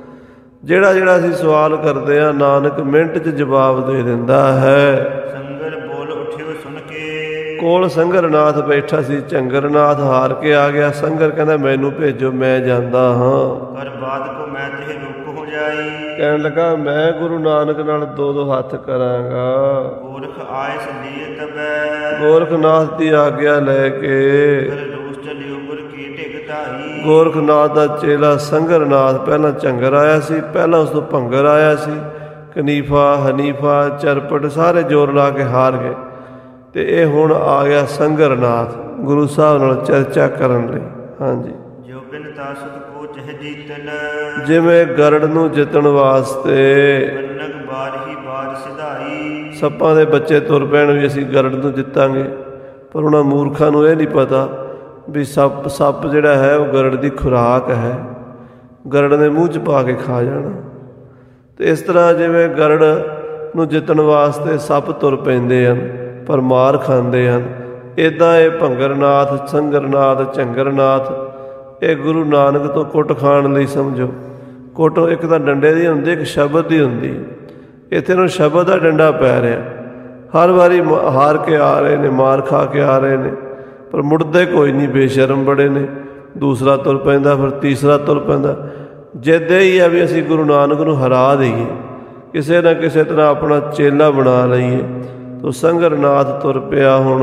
ਜਿਹੜਾ ਅਸੀਂ ਸਵਾਲ ਕਰਦੇ ਹਾਂ, ਨਾਨਕ ਮਿੰਟ 'ਚ ਜਵਾਬ ਦੇ ਦਿੰਦਾ ਹੈ। ਸੰਗਰ ਬੋਲ ਉੱਠਿਓ ਸੁਣ ਕੇ। ਕੋਲ ਸੰਗਰਨਾਥ ਬੈਠਾ ਸੀ। ਝੰਗਰਨਾਥ ਹਾਰ ਕੇ ਆ ਗਿਆ। ਸੰਗਰ ਕਹਿੰਦਾ ਮੈਨੂੰ ਭੇਜੋ, ਮੈਂ ਜਾਂਦਾ ਹਾਂ। ਪਰ ਬਾਦ ਕੋ ਮੈਂ ਤੇ ਰੁਕ ਹੋ ਜਾਈ। ਕਹਿਣ ਲੱਗਾ ਮੈਂ ਗੁਰੂ ਨਾਨਕ ਨਾਲ ਦੋ ਹੱਥ ਕਰਾਂਗਾ। ਗੋਰਖ ਆਏ ਸੰਦੀਏ ਤਬੈ। ਗੋਰਖਨਾਥ ਦੀ ਆਗਿਆ ਲੈ ਕੇ ਰੋਸ ਚਲਿਓ ਗੁਰ ਕੀ ਢਿਗ ਢਾਈ। ਗੋਰਖਨਾਥ ਦਾ ਚੇਲਾ ਸੰਗਰਨਾਥ ਪਹਿਲਾਂ ਝੰਗਰ ਆਇਆ ਸੀ, ਪਹਿਲਾਂ ਉਸ ਤੋਂ ਭੰਗਰ ਆਇਆ ਸੀ। ਕਨੀਫਾ, ਹਨੀਫਾ, ਚਰਪਟ ਸਾਰੇ ਜ਼ੋਰ ਲਾ ਕੇ ਹਾਰ ਗਏ ਤੇ ਇਹ ਹੁਣ ਆ ਗਿਆ ਸੰਗਰਨਾਥ ਗੁਰੂ ਸਾਹਿਬ ਨਾਲ ਚਰਚਾ ਕਰਨ ਲਈ। ਹਾਂਜੀ, ਜੋ ਬਿਨ ਤਾਸਤ ਕੋ ਚਹ ਜੀਤਨ। ਜਿਵੇਂ ਗਰੜ ਨੂੰ ਜਿੱਤਣ ਵਾਸਤੇ ਬੰਨਕ ਬਾਰ ਹੀ ਬਾਰ ਸਿਧਾਈ। ਸੱਪਾਂ ਦੇ ਬੱਚੇ ਤੁਰ ਪੈਣ ਵੀ ਅਸੀਂ ਗਰੜ ਨੂੰ ਜਿੱਤਾਂਗੇ, ਪਰ ਉਹਨਾਂ ਮੂਰਖਾਂ ਨੂੰ ਇਹ ਨਹੀਂ ਪਤਾ ਵੀ ਸੱਪ ਜਿਹੜਾ ਹੈ ਉਹ ਗਰੜ ਦੀ ਖੁਰਾਕ ਹੈ, ਗਰੜ ਨੇ ਮੂੰਹ 'ਚ ਪਾ ਕੇ ਖਾ ਜਾਣਾ। ਅਤੇ ਇਸ ਤਰ੍ਹਾਂ ਜਿਵੇਂ ਗਰੜ ਨੂੰ ਜਿੱਤਣ ਵਾਸਤੇ ਸੱਪ ਤੁਰ ਪੈਂਦੇ ਹਨ ਪਰ ਮਾਰ ਖਾਂਦੇ ਹਨ, ਇੱਦਾਂ ਇਹ ਭੰਗਰਨਾਥ, ਸੰਗਰਨਾਥ, ਝੰਗਰਨਾਥ ਇਹ ਗੁਰੂ ਨਾਨਕ ਤੋਂ ਕੁੱਟ ਖਾਣ ਲਈ ਸਮਝੋ। ਕੁੱਟ ਇੱਕ ਤਾਂ ਡੰਡੇ ਦੀ ਹੁੰਦੀ, ਇੱਕ ਸ਼ਬਦ ਦੀ ਹੁੰਦੀ। ਇੱਥੇ ਨੂੰ ਸ਼ਬਦ ਦਾ ਡੰਡਾ ਪੈ ਰਿਹਾ। ਹਰ ਵਾਰੀ ਹਾਰ ਕੇ ਆ ਰਹੇ ਨੇ, ਮਾਰ ਖਾ ਕੇ ਆ ਰਹੇ ਨੇ, ਪਰ ਮੁੜਦੇ ਕੋਈ ਨਹੀਂ, ਬੇਸ਼ਰਮ ਬੜੇ ਨੇ। ਦੂਸਰਾ ਤੁਰ ਪੈਂਦਾ, ਫਿਰ ਤੀਸਰਾ ਤੁਰ ਪੈਂਦਾ। ਜਿੱਦ ਹੀ ਆ ਵੀ ਅਸੀਂ ਗੁਰੂ ਨਾਨਕ ਨੂੰ ਹਰਾ ਦੇਈਏ, ਕਿਸੇ ਨਾ ਕਿਸੇ ਤਰ੍ਹਾਂ ਆਪਣਾ ਚੇਲਾ ਬਣਾ ਲਈਏ। ਤੋ ਸੰਗਰਨਾਥ ਤੁਰ ਪਿਆ। ਹੁਣ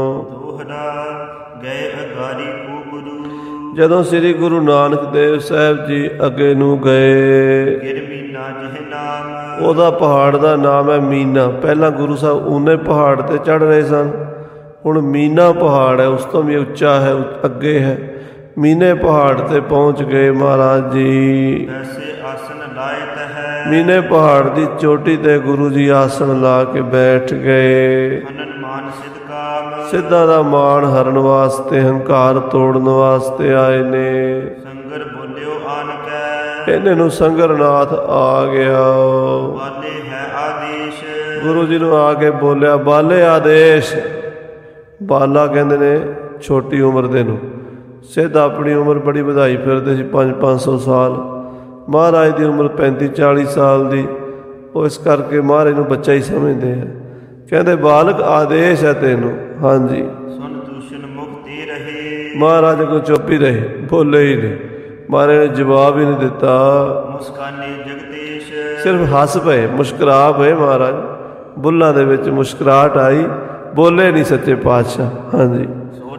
ਗਏ ਅਗਾਰੀ ਕੋ ਗੁਰੂ। ਜਦੋਂ ਸ੍ਰੀ ਗੁਰੂ ਨਾਨਕ ਦੇਵ ਸਾਹਿਬ ਜੀ ਅੱਗੇ ਨੂੰ ਗਏ, ਗਿਰ ਮੀਨਾ ਜਿਹ ਨਾਮ। ਉਹਦਾ ਪਹਾੜ ਦਾ ਨਾਮ ਹੈ ਮੀਨਾ। ਪਹਿਲਾਂ ਗੁਰੂ ਸਾਹਿਬ ਊਨੇ ਪਹਾੜ ਤੇ ਚੜ੍ਹ ਰਹੇ ਸਨ, ਹੁਣ ਮੀਨਾ ਪਹਾੜ ਹੈ, ਉਸ ਤੋਂ ਵੀ ਉੱਚਾ ਹੈ, ਅੱਗੇ ਹੈ। ਮੀਨੇ ਪਹਾੜ ਤੇ ਪਹੁੰਚ ਗਏ ਮਹਾਰਾਜ ਜੀ। ਐਸੇ ਆਸਨ ਲਾਇਤ ਹੈ। ਮੀਨੇ ਪਹਾੜ ਦੀ ਚੋਟੀ ਤੇ ਗੁਰੂ ਜੀ ਆਸਣ ਲਾ ਕੇ ਬੈਠ ਗਏ। ਮਾਨ ਸਿੱਧ ਕਾਮ। ਸਿੱਧਾਂ ਦਾ ਮਾਣ ਹਰਨ ਵਾਸਤੇ, ਹੰਕਾਰ ਤੋੜਨ ਵਾਸਤੇ ਆਏ ਨੇ। ਸੰਗਰ ਬੋਲਿਓ ਆਨ ਕੈ। ਇਹਨੇ ਨੂੰ ਸੰਗਰਨਾਥ ਆ ਗਿਆ। ਬਾਲੇ ਹੈ ਆਦੇਸ਼। ਗੁਰੂ ਜੀ ਨੂੰ ਆ ਕੇ ਬੋਲਿਆ ਬਾਲੇ ਆਦੇਸ਼। ਬਾਲਾ ਕਹਿੰਦੇ ਨੇ ਛੋਟੀ ਉਮਰ ਦੇ ਨੂੰ। ਸਿੱਧ ਆਪਣੀ ਉਮਰ ਬੜੀ ਵਧਾਈ ਫਿਰਦੇ ਸੀ, 500 ਸਾਲ। ਮਹਾਰਾਜ ਦੀ ਉਮਰ 35-40 ਸਾਲ ਦੀ। ਉਹ ਇਸ ਕਰਕੇ ਮਹਾਰਾਜ ਨੂੰ ਬੱਚਾ ਹੀ ਸਮਝਦੇ ਆ। ਕਹਿੰਦੇ ਬਾਲਕ ਆਦੇਸ਼ ਹੈ ਤੈਨੂੰ। ਹਾਂਜੀ, ਸੁਨ ਦੂਸ਼ਣ ਮੁਕਤੀ ਰਹੇ। ਮਹਾਰਾਜ ਕੋਲ ਚੁੱਪ ਹੀ ਰਹੇ, ਬੋਲੇ ਹੀ ਨਹੀਂ। ਮਹਾਰਾਜ ਨੇ ਜਵਾਬ ਹੀ ਨਹੀਂ ਦਿੱਤਾ। ਮੁਸਕਾਨੇ ਜਗਦੀਸ਼। ਸਿਰਫ ਹੱਸ ਪਏ, ਮੁਸਕਰਾ ਪਏ ਮਹਾਰਾਜ। ਬੁੱਲਾਂ ਦੇ ਵਿੱਚ ਮੁਸਕਰਾਹਟ ਆਈ, ਬੋਲੇ ਨਹੀਂ ਸੱਚੇ ਪਾਤਸ਼ਾਹ। ਹਾਂਜੀ,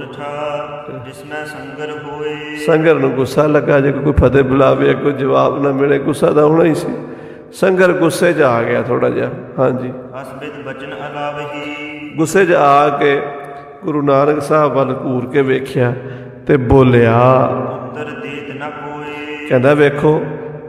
ਸੋਰਠਾ ਜਿਸਮੈ ਸੰਗਰ ਹੋਏ। ਸੰਗਰ ਨੂੰ ਗੁੱਸਾ ਲੱਗਾ, ਜੇ ਕੋਈ ਫਤਿਹ ਬੁਲਾਵੇ ਕੋਈ ਜਵਾਬ ਨਾ ਮਿਲੇ, ਗੁੱਸਾ ਤਾਂ ਹੋਣਾ ਹੀ ਸੀ। ਸੰਗਰ ਗੁੱਸੇ 'ਚ ਆ ਗਿਆ ਥੋੜਾ ਜਿਹਾ। ਹਾਂਜੀ, ਅਸਬਿਤ ਬਚਨ ਅਲਾਵਹੀ। ਗੁੱਸੇ 'ਚ ਆ ਕੇ ਗੁਰੂ ਨਾਨਕ ਸਾਹਿਬ ਵੱਲ ਘੂਰ ਕੇ ਵੇਖਿਆ ਤੇ ਬੋਲਿਆ। ਉੱਤਰ ਦੇਤ ਨਾ ਕੋਏ। ਕਹਿੰਦਾ ਵੇਖੋ,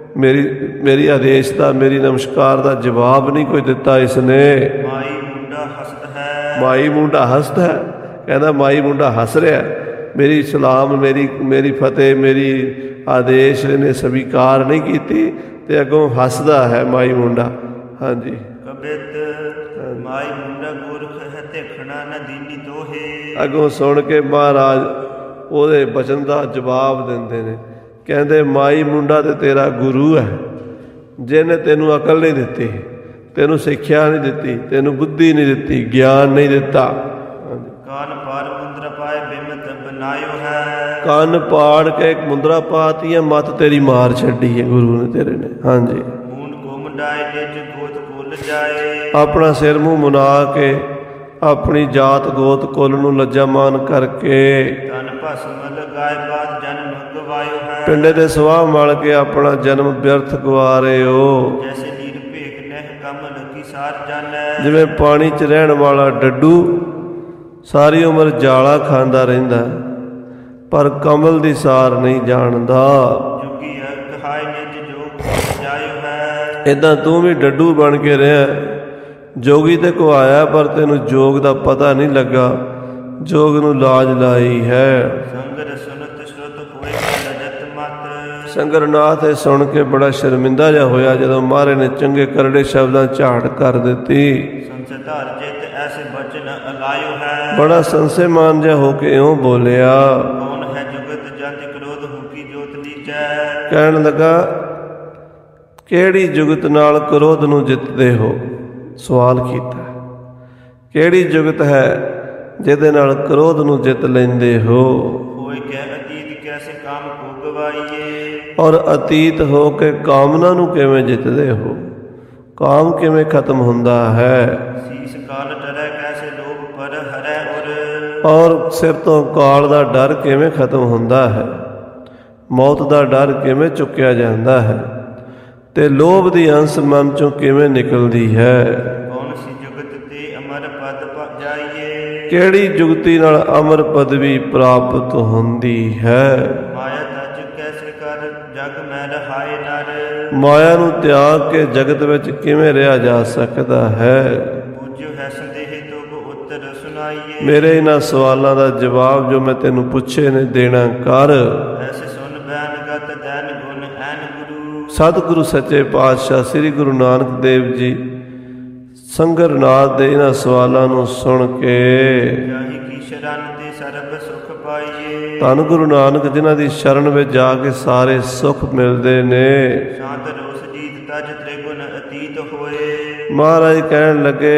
ਮੇਰੀ ਆਦੇਸ਼ ਦਾ, ਮੇਰੀ ਨਮਸਕਾਰ ਦਾ ਜਵਾਬ ਨਹੀਂ ਕੋਈ ਦਿੱਤਾ ਇਸਨੇ। ਮਾਈ ਮੁੰਡਾ ਹਸਤ ਹੈ। ਮਾਈ ਮੁੰਡਾ ਹਸਤ ਹੈ। ਕਹਿੰਦਾ ਮਾਈ ਮੁੰਡਾ ਹੱਸ ਰਿਹਾ। ਮੇਰੀ ਸਲਾਮ, ਮੇਰੀ ਫਤਿਹ, ਮੇਰੀ ਆਦੇਸ਼ ਇਹਨੇ ਸਵੀਕਾਰ ਨਹੀਂ ਕੀਤੀ ਤੇ ਅੱਗੋਂ ਹੱਸਦਾ ਹੈ ਮਾਈ ਮੁੰਡਾ। ਹਾਂਜੀ, ਕਬਿਤ ਮਾਈ ਮੁੰਡਾ ਗੁਰਖ ਹੈ ਦੇਖਣਾ ਨਾ ਦੀਨੀ ਦੋਹੇ। ਅੱਗੋਂ ਸੁਣ ਕੇ ਮਹਾਰਾਜ ਉਹਦੇ ਬਚਨ ਦਾ ਜਵਾਬ ਦਿੰਦੇ ਨੇ। ਕਹਿੰਦੇ ਮਾਈ ਮੁੰਡਾ ਤੇ ਤੇਰਾ ਗੁਰੂ ਹੈ, ਜਿਹਨੇ ਤੈਨੂੰ ਅਕਲ ਨਹੀਂ ਦਿੱਤੀ, ਤੈਨੂੰ ਸਿੱਖਿਆ ਨਹੀਂ ਦਿੱਤੀ, ਤੈਨੂੰ ਬੁੱਧੀ ਨਹੀਂ ਦਿੱਤੀ, ਗਿਆਨ ਨਹੀਂ ਦਿੱਤਾ। ਕਾਨ ਪਾਰ ਮੁੰਦਰਾ ਪਾਏ ਬਿਮਤ ਬਨਾਇਓ ਹੈ। ਕੰਨ ਪਾੜ ਕੇ ਇੱਕ ਮੁੰਦਰਾ ਪਾਤੀ ਹੈ, ਮੱਤ ਤੇਰੀ ਮਾਰ ਛੱਡੀ ਹੈ ਗੁਰੂ ਨੇ ਤੇਰੇ ਨੇ। ਹਾਂਜੀ, ਮੂਨ ਕੋ ਮੁੰਡਾਏ ਨਿਜ ਗੋਤ ਭੁੱਲ ਜਾਏ। ਆਪਣਾ ਸਿਰ ਮੂੰਹ ਮੁਨਾ ਕੇ, ਆਪਣੀ ਜਾਤ ਗੋਤ ਕੁਲ ਨੂੰ ਲੱਜਾਮਾਨ ਕਰਕੇ, ਤਨ ਭਸਮ ਲਗਾਏ ਬਾਦ ਜਨਮ ਗਵਾਇਓ ਹੈ। ਪਿੰਡੇ ਦੇ ਸਵਾਹ ਮਲ ਕੇ ਆਪਣਾ ਜਨਮ ਵਿਅਰਥ ਗਵਾ ਰਹੇ ਹੋ। ਜੈਸੇ ਨੀਰ ਭੇਖ ਨਹਿ ਕਮਲ ਕੀ ਸਾਰ ਜਾਣੈ। ਜਿਵੇਂ ਪਾਣੀ 'ਚ ਰਹਿਣ ਵਾਲਾ ਡੱਡੂ ਸਾਰੀ ਉਮਰ ਜਾਲਾ ਖਾਂਦਾ ਰਹਿੰਦਾ, ਪਰ ਕਮਲ ਦੀ ਸਾਰ ਨਹੀਂ ਜਾਣਦਾ। ਜੁਗੀ ਅਰਥ ਹਾਇ ਨਿਜ ਜੋਗ ਜਾਇਓ ਹੈ। ਏਦਾਂ ਤੂੰ ਵੀ ਡੱਡੂ ਬਣ ਕੇ ਰਿਹਾ, ਜੋਗੀ ਤੇ ਕੋ ਆਇਆ, ਪਰ ਤੈਨੂੰ ਜੋਗ ਦਾ ਪਤਾ ਨਹੀਂ ਲੱਗਾ, ਜੋਗ ਨੂੰ ਲਾਜ ਲਾਈ ਹੈ। ਸੰਗਰ ਸੁਨਤ ਸ਼ਰੁਤ ਹੋਏ ਲਜਤ ਮਤ। ਸੰਗਰਨਾਥ ਇਹ ਸੁਣ ਕੇ ਬੜਾ ਸ਼ਰਮਿੰਦਾ ਜਿਹਾ ਹੋਇਆ ਜਦੋਂ ਮਹਾਰਾਜ ਨੇ ਚੰਗੇ ਕਰੜੇ ਸ਼ਬਦਾਂ ਝਾੜ ਕਰ ਦਿੱਤੀ। ਸੰਸਧਾਰ ਜਿਤ ਐਸੇ ਬਚਨ ਅਲਾਇਓ ਹੈ। ਬੜਾ ਸੰਸੇਮਾਨ ਜਿਹਾ ਹੋ ਕੇ ਇਉਂ ਬੋਲਿਆ। ਕੌਣ ਹੈ ਜੁਗਤ ਜੰਤ ਕ੍ਰੋਧ ਹੋ ਕੀ ਜੋਤ ਲੀਜੈ। ਕਹਿਣ ਲੱਗਾ, ਕਿਹੜੀ ਜੁਗਤ ਨਾਲ ਕ੍ਰੋਧ ਨੂੰ ਜਿੱਤਦੇ ਹੋ? ਸਵਾਲ ਕੀਤਾ, ਕਿਹੜੀ ਜੁਗਤ ਹੈ ਜਿਹਦੇ ਨਾਲ ਕ੍ਰੋਧ ਨੂੰ ਜਿੱਤ ਲੈਂਦੇ ਹੋ? ਹੋਏ ਕੈ ਅਤੀਤ ਕੈਸੇ ਕਾਮ ਕੋ ਗਵਾਈਏ। ਔਰ ਅਤੀਤ ਹੋ ਕੇ ਕਾਮਨਾ ਨੂੰ ਕਿਵੇਂ ਜਿੱਤਦੇ ਹੋ? ਕਾਮ ਕਿਵੇਂ ਖਤਮ ਹੁੰਦਾ ਹੈ? ਸੀਸ ਕਾਲ ਟਰੈ ਕੈਸੇ ਲੋਭ ਪਰ ਹਰੈ। ਔਰ ਸਿਰ ਤੋਂ ਕਾਲ ਦਾ ਡਰ ਕਿਵੇਂ ਖਤਮ ਹੁੰਦਾ ਹੈ? ਮੌਤ ਦਾ ਡਰ ਕਿਵੇਂ ਚੁੱਕਿਆ ਜਾਂਦਾ ਹੈ? ਤੇ ਲੋਭ ਦੀ ਅੰਸ ਮਨ ਚੋਂ ਕਿਵੇਂ ਨਿਕਲਦੀ ਹੈ? ਕੌਣ ਸੀ ਜੁਗਤ ਤੇ ਅਮਰ ਪਦ ਜਾਈਏ। ਕਿਹੜੀ ਜੁਗਤੀ ਨਾਲ ਅਮਰ ਪਦਵੀ ਪ੍ਰਾਪਤ ਹੁੰਦੀ ਹੈ? ਮਾਇਆ ਤਜ ਕੈਸੇ ਕਰ ਜਗ ਮੈਂ ਰਹਾਏ ਨਰ। ਮਾਇਆ ਨੂੰ ਤਿਆਗ ਕੇ ਜਗਤ ਵਿੱਚ ਕਿਵੇਂ ਰਿਹਾ ਜਾ ਸਕਦਾ ਹੈ? ਬੁਝਿਓ ਹੈ ਸੰਦੇਹ ਤੁਗ ਉੱਤਰ ਸੁਣਾਈਏ। ਮੇਰੇ ਇਹਨਾਂ ਸਵਾਲਾਂ ਦਾ ਜਵਾਬ ਜੋ ਮੈਂ ਤੈਨੂੰ ਪੁੱਛੇ ਨੇ ਦੇਣਾ ਕਰ। ਐਸੇ ਸੁਨ ਬੈਨ ਗਤ ਦੈਨ ਗੁਣ ਐਨ ਗੁਰੂ। ਸਤਿਗੁਰੂ ਸੱਚੇ ਪਾਤਸ਼ਾਹ ਸ੍ਰੀ ਗੁਰੂ ਨਾਨਕ ਦੇਵ ਜੀ ਸੰਗਰਨਾਥ ਦੇ ਇਹਨਾਂ ਸਵਾਲਾਂ ਨੂੰ ਸੁਣ ਕੇ ਜਾਹੀ ਕੀ ਸ਼ਰਨ ਤੇ ਸਰਬ ਸੁਖ ਪਾਈਏ। ਧੰਨ ਗੁਰੂ ਨਾਨਕ ਜਿਨ੍ਹਾਂ ਦੀ ਸ਼ਰਨ ਵਿੱਚ ਜਾ ਕੇ ਸਾਰੇ ਸੁੱਖ ਮਿਲਦੇ ਨੇ। ਸ਼ਾਂਤ ਰੋਸ ਜੀਤ ਤਜ ਤ੍ਰਿਗੁਣ ਅਤੀਤ ਹੋਏ। ਮਹਾਰਾਜ ਕਹਿਣ ਲੱਗੇ,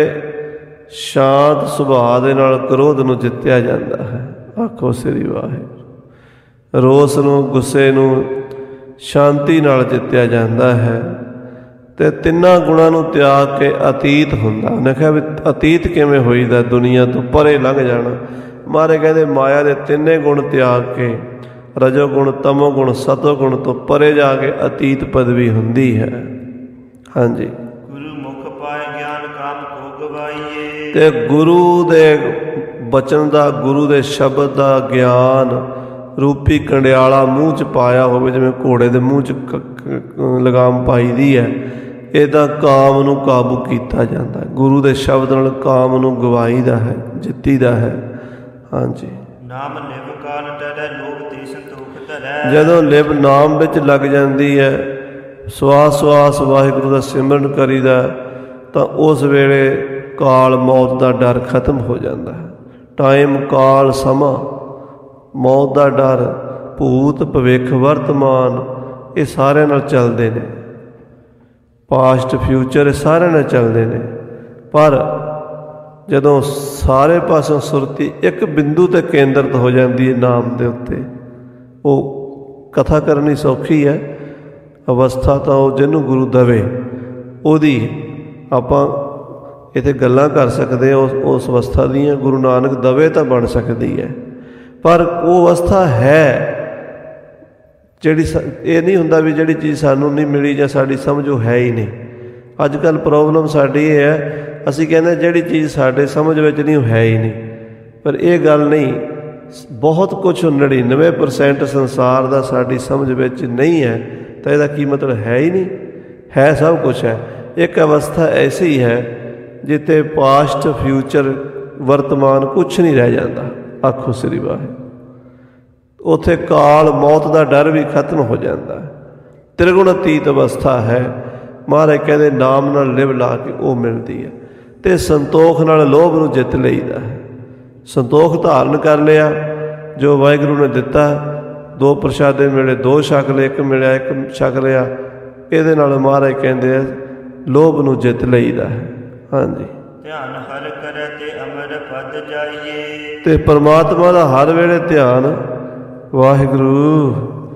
ਸ਼ਾਂਤ ਸੁਭਾਅ ਦੇ ਨਾਲ ਕ੍ਰੋਧ ਨੂੰ ਜਿੱਤਿਆ ਜਾਂਦਾ ਹੈ। ਆਖੋ ਸ੍ਰੀ ਵਾਹਿਗੁਰੂ। ਰੋਸ ਨੂੰ, ਗੁੱਸੇ ਨੂੰ ਸ਼ਾਂਤੀ ਨਾਲ ਜਿੱਤਿਆ ਜਾਂਦਾ ਹੈ। ਤੇ ਤਿੰਨਾਂ ਗੁਣਾਂ ਨੂੰ ਤਿਆਗ ਕੇ ਅਤੀਤ ਹੁੰਦਾ। ਉਹਨੇ ਕਿਹਾ ਵੀ ਅਤੀਤ ਕਿਵੇਂ ਹੋਈਦਾ? ਦੁਨੀਆ ਤੋਂ ਪਰੇ ਲੰਘ ਜਾਣਾ। ਮਹਾਰਾਜ ਕਹਿੰਦੇ ਮਾਇਆ ਦੇ ਤਿੰਨੇ ਗੁਣ ਤਿਆਗ ਕੇ, ਰਜੋ ਗੁਣ, ਤਮੋ ਗੁਣ, ਸਤੋ ਗੁਣ ਤੋਂ ਪਰੇ ਜਾ ਕੇ ਅਤੀਤ ਪਦਵੀ ਹੁੰਦੀ ਹੈ। ਹਾਂਜੀ, ਗੁਰੂ ਮੁਖ ਪਾਏ ਗਿਆਨ ਕਾਮ ਕੋ ਗਵਾਈਏ। ਤੇ ਗੁਰੂ ਦੇ ਬਚਨ ਦਾ, ਗੁਰੂ ਦੇ ਸ਼ਬਦ ਦਾ ਗਿਆਨ ਰੂਪੀ ਕੰਡਿਆਲਾ ਮੂੰਹ 'ਚ ਪਾਇਆ ਹੋਵੇ, ਜਿਵੇਂ ਘੋੜੇ ਦੇ ਮੂੰਹ 'ਚ ਲਗਾਮ ਪਾਈ ਦੀ ਹੈ, ਇਹਦਾ ਕਾਮ ਨੂੰ ਕਾਬੂ ਕੀਤਾ ਜਾਂਦਾ ਹੈ। ਗੁਰੂ ਦੇ ਸ਼ਬਦ ਨਾਲ ਕਾਮ ਨੂੰ ਗਵਾਈਦਾ ਹੈ, ਜਿੱਤੀਦਾ ਹੈ। ਹਾਂਜੀ, ਨਾਮ ਲਿਵ ਕਾਲ ਟਰੈ ਲੋਭ ਤੇ ਸੰਤੋਖ ਧਰੈ। ਜਦੋਂ ਲਿਵ ਨਾਮ ਵਿੱਚ ਲੱਗ ਜਾਂਦੀ ਹੈ, ਸਵਾਸ ਸਵਾਸ ਵਾਹਿਗੁਰੂ ਦਾ ਸਿਮਰਨ ਕਰੀਦਾ, ਤਾਂ ਉਸ ਵੇਲੇ ਕਾਲ ਮੌਤ ਦਾ ਡਰ ਖਤਮ ਹੋ ਜਾਂਦਾ ਹੈ। ਟਾਈਮ, ਕਾਲ, ਸਮਾਂ ਮੌਤ ਦਾ ਡਰ, ਭੂਤ ਭਵਿੱਖ ਵਰਤਮਾਨ, ਇਹ ਸਾਰਿਆਂ ਨਾਲ ਚੱਲਦੇ ਨੇ। ਪਾਸਟ ਫਿਊਚਰ ਇਹ ਸਾਰਿਆਂ ਨਾਲ ਚੱਲਦੇ ਨੇ। ਪਰ ਜਦੋਂ ਸਾਰੇ ਪਾਸੋਂ ਸੁਰਤੀ ਇੱਕ ਬਿੰਦੂ 'ਤੇ ਕੇਂਦਰਿਤ ਹੋ ਜਾਂਦੀ ਹੈ ਨਾਮ ਦੇ ਉੱਤੇ, ਉਹ ਕਥਾ ਕਰਨੀ ਸੌਖੀ ਹੈ। ਅਵਸਥਾ ਤਾਂ ਉਹ ਜਿਹਨੂੰ ਗੁਰੂ ਦਵੇ, ਉਹਦੀ ਆਪਾਂ ਇੱਥੇ ਗੱਲਾਂ ਕਰ ਸਕਦੇ ਹਾਂ ਉਸ ਅਵਸਥਾ ਦੀਆਂ। ਗੁਰੂ ਨਾਨਕ ਦਵੇ ਤਾਂ ਬਣ ਸਕਦੀ ਹੈ, ਪਰ ਉਹ ਅਵਸਥਾ ਹੈ ਜਿਹੜੀ ਇਹ ਨਹੀਂ ਹੁੰਦਾ ਵੀ ਜਿਹੜੀ ਚੀਜ਼ ਸਾਨੂੰ ਨਹੀਂ ਮਿਲੀ ਜਾਂ ਸਾਡੀ ਸਮਝ ਉਹ ਹੈ ਹੀ ਨਹੀਂ। ਅੱਜ ਕੱਲ੍ਹ ਪ੍ਰੋਬਲਮ ਸਾਡੀ ਇਹ ਹੈ, ਅਸੀਂ ਕਹਿੰਦੇ ਜਿਹੜੀ ਚੀਜ਼ ਸਾਡੇ ਸਮਝ ਵਿੱਚ ਨਹੀਂ ਉਹ ਹੈ ਹੀ ਨਹੀਂ। ਪਰ ਇਹ ਗੱਲ ਨਹੀਂ, ਬਹੁਤ ਕੁਛ 99% ਸੰਸਾਰ ਦਾ ਸਾਡੀ ਸਮਝ ਵਿੱਚ ਨਹੀਂ ਹੈ, ਤਾਂ ਇਹਦਾ ਕੀ ਮਤਲਬ ਹੈ ਹੀ ਨਹੀਂ? ਹੈ, ਸਭ ਕੁਛ ਹੈ। ਇੱਕ ਅਵਸਥਾ ਐਸੀ ਹੈ ਜਿੱਥੇ ਪਾਸਟ ਫਿਊਚਰ ਵਰਤਮਾਨ ਕੁਛ ਨਹੀਂ ਰਹਿ ਜਾਂਦਾ। ਆਖੋ ਸ੍ਰੀ ਵਾਹਿਗੁਰੂ। ਉੱਥੇ ਕਾਲ ਮੌਤ ਦਾ ਡਰ ਵੀ ਖਤਮ ਹੋ ਜਾਂਦਾ ਹੈ। ਤ੍ਰਿਗੁਣ ਅਤੀਤ ਅਵਸਥਾ ਹੈ। ਮਹਾਰਾਜ ਕਹਿੰਦੇ ਨਾਮ ਨਾਲ ਲਿਵ ਲਾ ਕੇ ਉਹ ਮਿਲਦੀ ਹੈ। ਅਤੇ ਸੰਤੋਖ ਨਾਲ ਲੋਭ ਨੂੰ ਜਿੱਤ ਲਈਦਾ ਹੈ। ਸੰਤੋਖ ਧਾਰਨ ਕਰ ਲਿਆ ਜੋ ਵਾਹਿਗੁਰੂ ਨੇ ਦਿੱਤਾ। 2 ਪ੍ਰਸ਼ਾਦੇ ਮਿਲੇ 2 ਛਕ ਲਏ, 1 ਮਿਲਿਆ 1 ਛਕ ਲਿਆ। ਇਹਦੇ ਨਾਲ ਮਹਾਰਾਜ ਕਹਿੰਦੇ ਆ ਲੋਭ ਨੂੰ ਜਿੱਤ ਲਈਦਾ ਹੈ। ਹਾਂਜੀ, ਧਿਆਨ ਹਰ ਕਰੇ ਤੇ ਅਮਰ ਪਦ ਜਾਈਏ। ਅਤੇ ਪਰਮਾਤਮਾ ਦਾ ਹਰ ਵੇਲੇ ਧਿਆਨ ਵਾਹਿਗੁਰੂ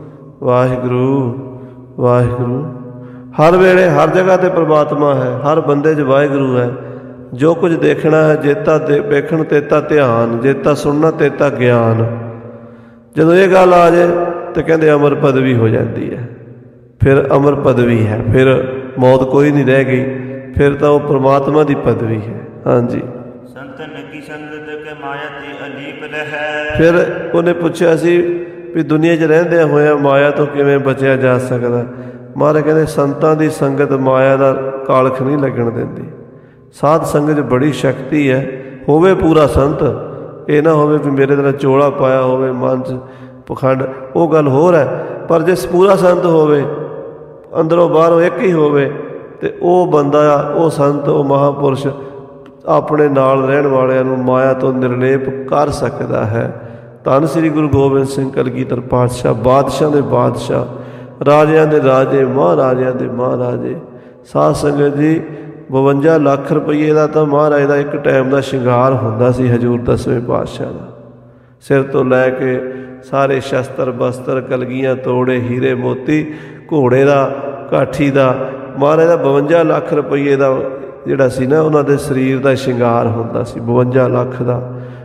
ਵਾਹਿਗੁਰੂ ਵਾਹਿਗੁਰੂ। ਹਰ ਵੇਲੇ ਹਰ ਜਗ੍ਹਾ 'ਤੇ ਪਰਮਾਤਮਾ ਹੈ, ਹਰ ਬੰਦੇ 'ਚ ਵਾਹਿਗੁਰੂ ਹੈ। ਜੋ ਕੁਝ ਦੇਖਣਾ ਹੈ, ਜੇਤਾ ਵੇਖਣ ਤੇਤਾ ਧਿਆਨ, ਜੇਤਾ ਸੁਣਨਾ ਤੇਤਾ ਗਿਆਨ। ਜਦੋਂ ਇਹ ਗੱਲ ਆ ਜਾਏ ਤਾਂ ਕਹਿੰਦੇ ਅਮਰ ਪਦਵੀ ਹੋ ਜਾਂਦੀ ਹੈ। ਫਿਰ ਅਮਰ ਪਦਵੀ ਹੈ, ਫਿਰ ਮੌਤ ਕੋਈ ਨਹੀਂ ਰਹਿ ਗਈ, ਫਿਰ ਤਾਂ ਉਹ ਪਰਮਾਤਮਾ ਦੀ ਪਦਵੀ ਹੈ। ਹਾਂਜੀ, ਸੰਤਨ ਕੀ ਸੰਗਤ ਕੇ ਮਾਇਆ ਤੇ ਅਲੀਪ ਰਹਿ। ਫਿਰ ਉਹਨੇ ਪੁੱਛਿਆ ਸੀ ਵੀ ਦੁਨੀਆ 'ਚ ਰਹਿੰਦਿਆਂ ਹੋਇਆਂ ਮਾਇਆ ਤੋਂ ਕਿਵੇਂ ਬਚਿਆ ਜਾ ਸਕਦਾ? ਮਹਾਰਾਜ ਕਹਿੰਦੇ ਸੰਤਾਂ ਦੀ ਸੰਗਤ ਮਾਇਆ ਦਾ ਕਾਲਖ ਨਹੀਂ ਲੱਗਣ ਦਿੰਦੀ। ਸਾਧ ਸੰਗਤ 'ਚ ਬੜੀ ਸ਼ਕਤੀ ਹੈ। ਹੋਵੇ ਪੂਰਾ ਸੰਤ, ਇਹ ਨਾ ਹੋਵੇ ਵੀ ਮੇਰੇ ਤਰ੍ਹਾਂ ਚੋਲਾ ਪਾਇਆ ਹੋਵੇ ਮਨ 'ਚ ਪਖੰਡ, ਉਹ ਗੱਲ ਹੋਰ ਹੈ। ਪਰ ਜੇ ਪੂਰਾ ਸੰਤ ਹੋਵੇ, ਅੰਦਰੋਂ ਬਾਹਰੋਂ ਇੱਕ ਹੀ ਹੋਵੇ, ਅਤੇ ਉਹ ਬੰਦਾ, ਉਹ ਸੰਤ, ਉਹ ਮਹਾਂਪੁਰਸ਼ ਆਪਣੇ ਨਾਲ ਰਹਿਣ ਵਾਲਿਆਂ ਨੂੰ ਮਾਇਆ ਤੋਂ ਨਿਰਲੇਪ ਕਰ ਸਕਦਾ ਹੈ। ਧੰਨ ਸ੍ਰੀ ਗੁਰੂ ਗੋਬਿੰਦ ਸਿੰਘ ਕਲਗੀਧਰ ਪਾਤਸ਼ਾਹ, ਬਾਦਸ਼ਾਹ ਦੇ ਬਾਦਸ਼ਾਹ, ਰਾਜਿਆਂ ਦੇ ਰਾਜੇ, ਮਹਾਰਾਜਿਆਂ ਦੇ ਮਹਾਰਾਜੇ। ਸਾਧ ਸੰਗਤ ਜੀ, 52 ਲੱਖ ਰੁਪਈਏ ਦਾ ਤਾਂ ਮਹਾਰਾਜ ਦਾ ਇੱਕ ਟਾਈਮ ਦਾ ਸ਼ਿੰਗਾਰ ਹੁੰਦਾ ਸੀ ਹਜ਼ੂਰ 10ਵੇਂ ਪਾਤਸ਼ਾਹ ਦਾ। ਸਿਰ ਤੋਂ ਲੈ ਕੇ ਸਾਰੇ ਸ਼ਸਤਰ ਬਸਤਰ, ਕਲਗੀਆਂ ਤੋੜੇ, ਹੀਰੇ ਮੋਤੀ, ਘੋੜੇ ਦਾ, ਕਾਠੀ ਦਾ, ਮਹਾਰਾਜ ਦਾ 52 ਲੱਖ ਰੁਪਈਏ ਦਾ ਜਿਹੜਾ ਸੀ ਨਾ, ਉਹਨਾਂ ਦੇ ਸਰੀਰ ਦਾ ਸ਼ਿੰਗਾਰ ਹੁੰਦਾ ਸੀ 52 ਲੱਖ ਦਾ।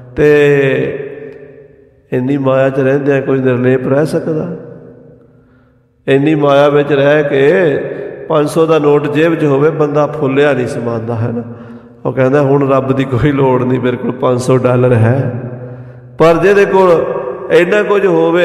ਅਤੇ ਇੰਨੀ ਮਾਇਆ 'ਚ ਰਹਿੰਦਿਆਂ ਕੋਈ ਨਿਰਲੇਪ ਰਹਿ ਸਕਦਾ? ਇੰਨੀ ਮਾਇਆ ਵਿੱਚ ਰਹਿ ਕੇ 500 ਦਾ ਨੋਟ ਜੇਬ 'ਚ ਹੋਵੇ, ਬੰਦਾ ਫੁੱਲਿਆ ਨਹੀਂ ਸਮਾਉਂਦਾ, ਹੈ ਨਾ। ਉਹ ਕਹਿੰਦਾ ਹੁਣ ਰੱਬ ਦੀ ਕੋਈ ਲੋੜ ਨਹੀਂ, ਮੇਰੇ ਕੋਲ $500 ਹੈ। ਪਰ ਜਿਹਦੇ ਕੋਲ ਇੰਨਾ ਕੁਝ ਹੋਵੇ,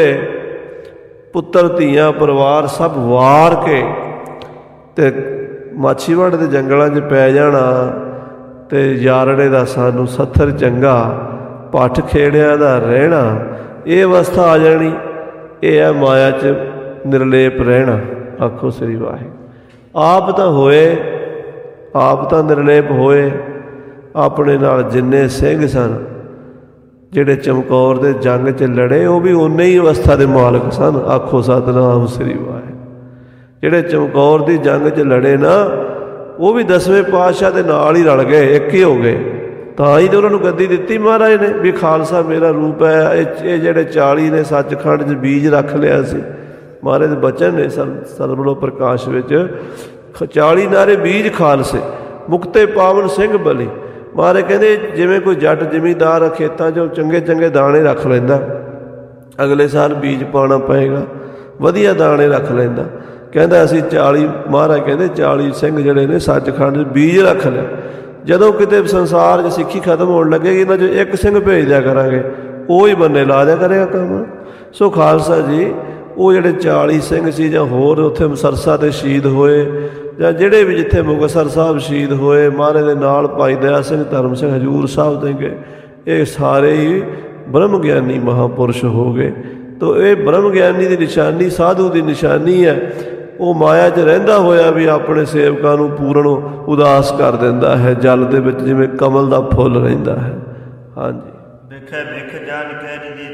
ਪੁੱਤਰ ਧੀਆਂ ਪਰਿਵਾਰ ਸਭ ਵਾਰ ਕੇ ਅਤੇ ਮਾਛੀਵਾੜੇ ਦੇ ਜੰਗਲਾਂ 'ਚ ਪੈ ਜਾਣਾ, ਅਤੇ ਯਾਰੜੇ ਦਾ ਸਾਨੂੰ ਸੱਥਰ ਚੰਗਾ, ਪੱਠ ਖੇੜਿਆਂ ਦਾ ਰਹਿਣਾ, ਇਹ ਅਵਸਥਾ ਆ ਜਾਣੀ। ਇਹ ਹੈ ਮਾਇਆ 'ਚ ਨਿਰਲੇਪ ਰਹਿਣਾ। ਆਖੋ ਸ੍ਰੀ ਵਾਹਿਗੁਰੂ। ਆਪ ਤਾਂ ਹੋਏ, ਆਪ ਤਾਂ ਨਿਰਲੇਪ ਹੋਏ। ਆਪਣੇ ਨਾਲ ਜਿੰਨੇ ਸਿੰਘ ਸਨ ਜਿਹੜੇ ਚਮਕੌਰ ਦੇ ਜੰਗ 'ਚ ਲੜੇ, ਉਹ ਵੀ ਉਨੇ ਹੀ ਅਵਸਥਾ ਦੇ ਮਾਲਕ ਸਨ। ਆਖੋ ਸਤਿਨਾਮ ਸ੍ਰੀ ਵਾਹਿਗੁਰੂ। ਜਿਹੜੇ ਚਮਕੌਰ ਦੀ ਜੰਗ 'ਚ ਲੜੇ ਨਾ, ਉਹ ਵੀ 10ਵੇਂ ਪਾਤਸ਼ਾਹ ਦੇ ਨਾਲ ਹੀ ਰਲ ਗਏ, ਇੱਕ ਹੀ ਹੋ ਗਏ। ਤਾਂ ਹੀ ਤਾਂ ਉਹਨਾਂ ਨੂੰ ਗੱਦੀ ਦਿੱਤੀ ਮਹਾਰਾਜ ਨੇ ਵੀ ਖਾਲਸਾ ਮੇਰਾ ਰੂਪ ਹੈ। ਇਹ ਜਿਹੜੇ 40 ਨੇ ਸੱਚਖੰਡ 'ਚ ਬੀਜ ਰੱਖ ਲਿਆ ਸੀ, ਮਹਾਰਾਜ ਦੇ ਬਚਨ ਨੇ ਸਰਬਲੋ ਪ੍ਰਕਾਸ਼ ਵਿੱਚ, 40 ਨਾਰੇ ਬੀਜ ਖਾਲਸੇ, ਮੁਕਤੇ ਪਾਵਨ ਸਿੰਘ ਬਲੀ। ਮਹਾਰਾਜ ਕਹਿੰਦੇ ਜਿਵੇਂ ਕੋਈ ਜੱਟ ਜ਼ਿਮੀਂਦਾਰ ਖੇਤਾਂ 'ਚੋਂ ਚੰਗੇ ਚੰਗੇ ਦਾਣੇ ਰੱਖ ਲੈਂਦਾ, ਅਗਲੇ ਸਾਲ ਬੀਜ ਪਾਉਣਾ ਪਏਗਾ, ਵਧੀਆ ਦਾਣੇ ਰੱਖ ਲੈਂਦਾ। ਕਹਿੰਦਾ ਅਸੀਂ 40, ਮਹਾਰਾਜ ਕਹਿੰਦੇ 40 ਸਿੰਘ ਜਿਹੜੇ ਨੇ ਸੱਚਖੰਡ 'ਚ ਬੀਜ ਰੱਖ ਲਿਆ। ਜਦੋਂ ਕਿਤੇ ਸੰਸਾਰ 'ਚ ਸਿੱਖੀ ਖਤਮ ਹੋਣ ਲੱਗੇਗੀ, ਇਹਨਾਂ 'ਚੋਂ ਇੱਕ ਸਿੰਘ ਭੇਜ ਦਿਆ ਕਰਾਂਗੇ, ਉਹ ਹੀ ਬੰਨੇ ਲਾ ਦਿਆ ਕਰੇਗਾ ਕੰਮ। ਸੋ ਖਾਲਸਾ ਜੀ, ਉਹ ਜਿਹੜੇ 40 ਸਿੰਘ ਸੀ, ਜਾਂ ਹੋਰ ਉੱਥੇ ਸਰਸਾ 'ਤੇ ਸ਼ਹੀਦ ਹੋਏ, ਜਾਂ ਜਿਹੜੇ ਵੀ ਜਿੱਥੇ ਮੁਕਤਸਰ ਸਾਹਿਬ ਸ਼ਹੀਦ ਹੋਏ, ਮਹਾਰਾਜ ਦੇ ਨਾਲ ਭਾਈ ਦਇਆ ਸਿੰਘ, ਧਰਮ ਸਿੰਘ ਹਜ਼ੂਰ ਸਾਹਿਬ ਦੇ ਗਏ, ਇਹ ਸਾਰੇ ਹੀ ਬ੍ਰਹਮ ਗਿਆਨੀ ਮਹਾਂਪੁਰਸ਼ ਹੋ ਗਏ। ਤੋ ਇਹ ਬ੍ਰਹਮ ਗਿਆਨੀ ਦੀ ਨਿਸ਼ਾਨੀ, ਸਾਧੂ ਦੀ ਨਿਸ਼ਾਨੀ ਹੈ। ਉਹ ਮਾਇਆ 'ਚ ਰਹਿੰਦਾ ਹੋਇਆ ਵੀ ਆਪਣੇ ਸੇਵਕਾਂ ਨੂੰ ਪੂਰਨ ਉਦਾਸ ਕਰ ਦਿੰਦਾ ਹੈ, ਜਲ ਦੇ ਵਿੱਚ ਜਿਵੇਂ ਕਮਲ ਦਾ ਫੁੱਲ ਰਹਿੰਦਾ ਹੈ। ਹਾਂਜੀ, ਵੇਖੈ ਵੇਖ ਜਾਣ ਕਹਿ ਜੀ ਤਿਸ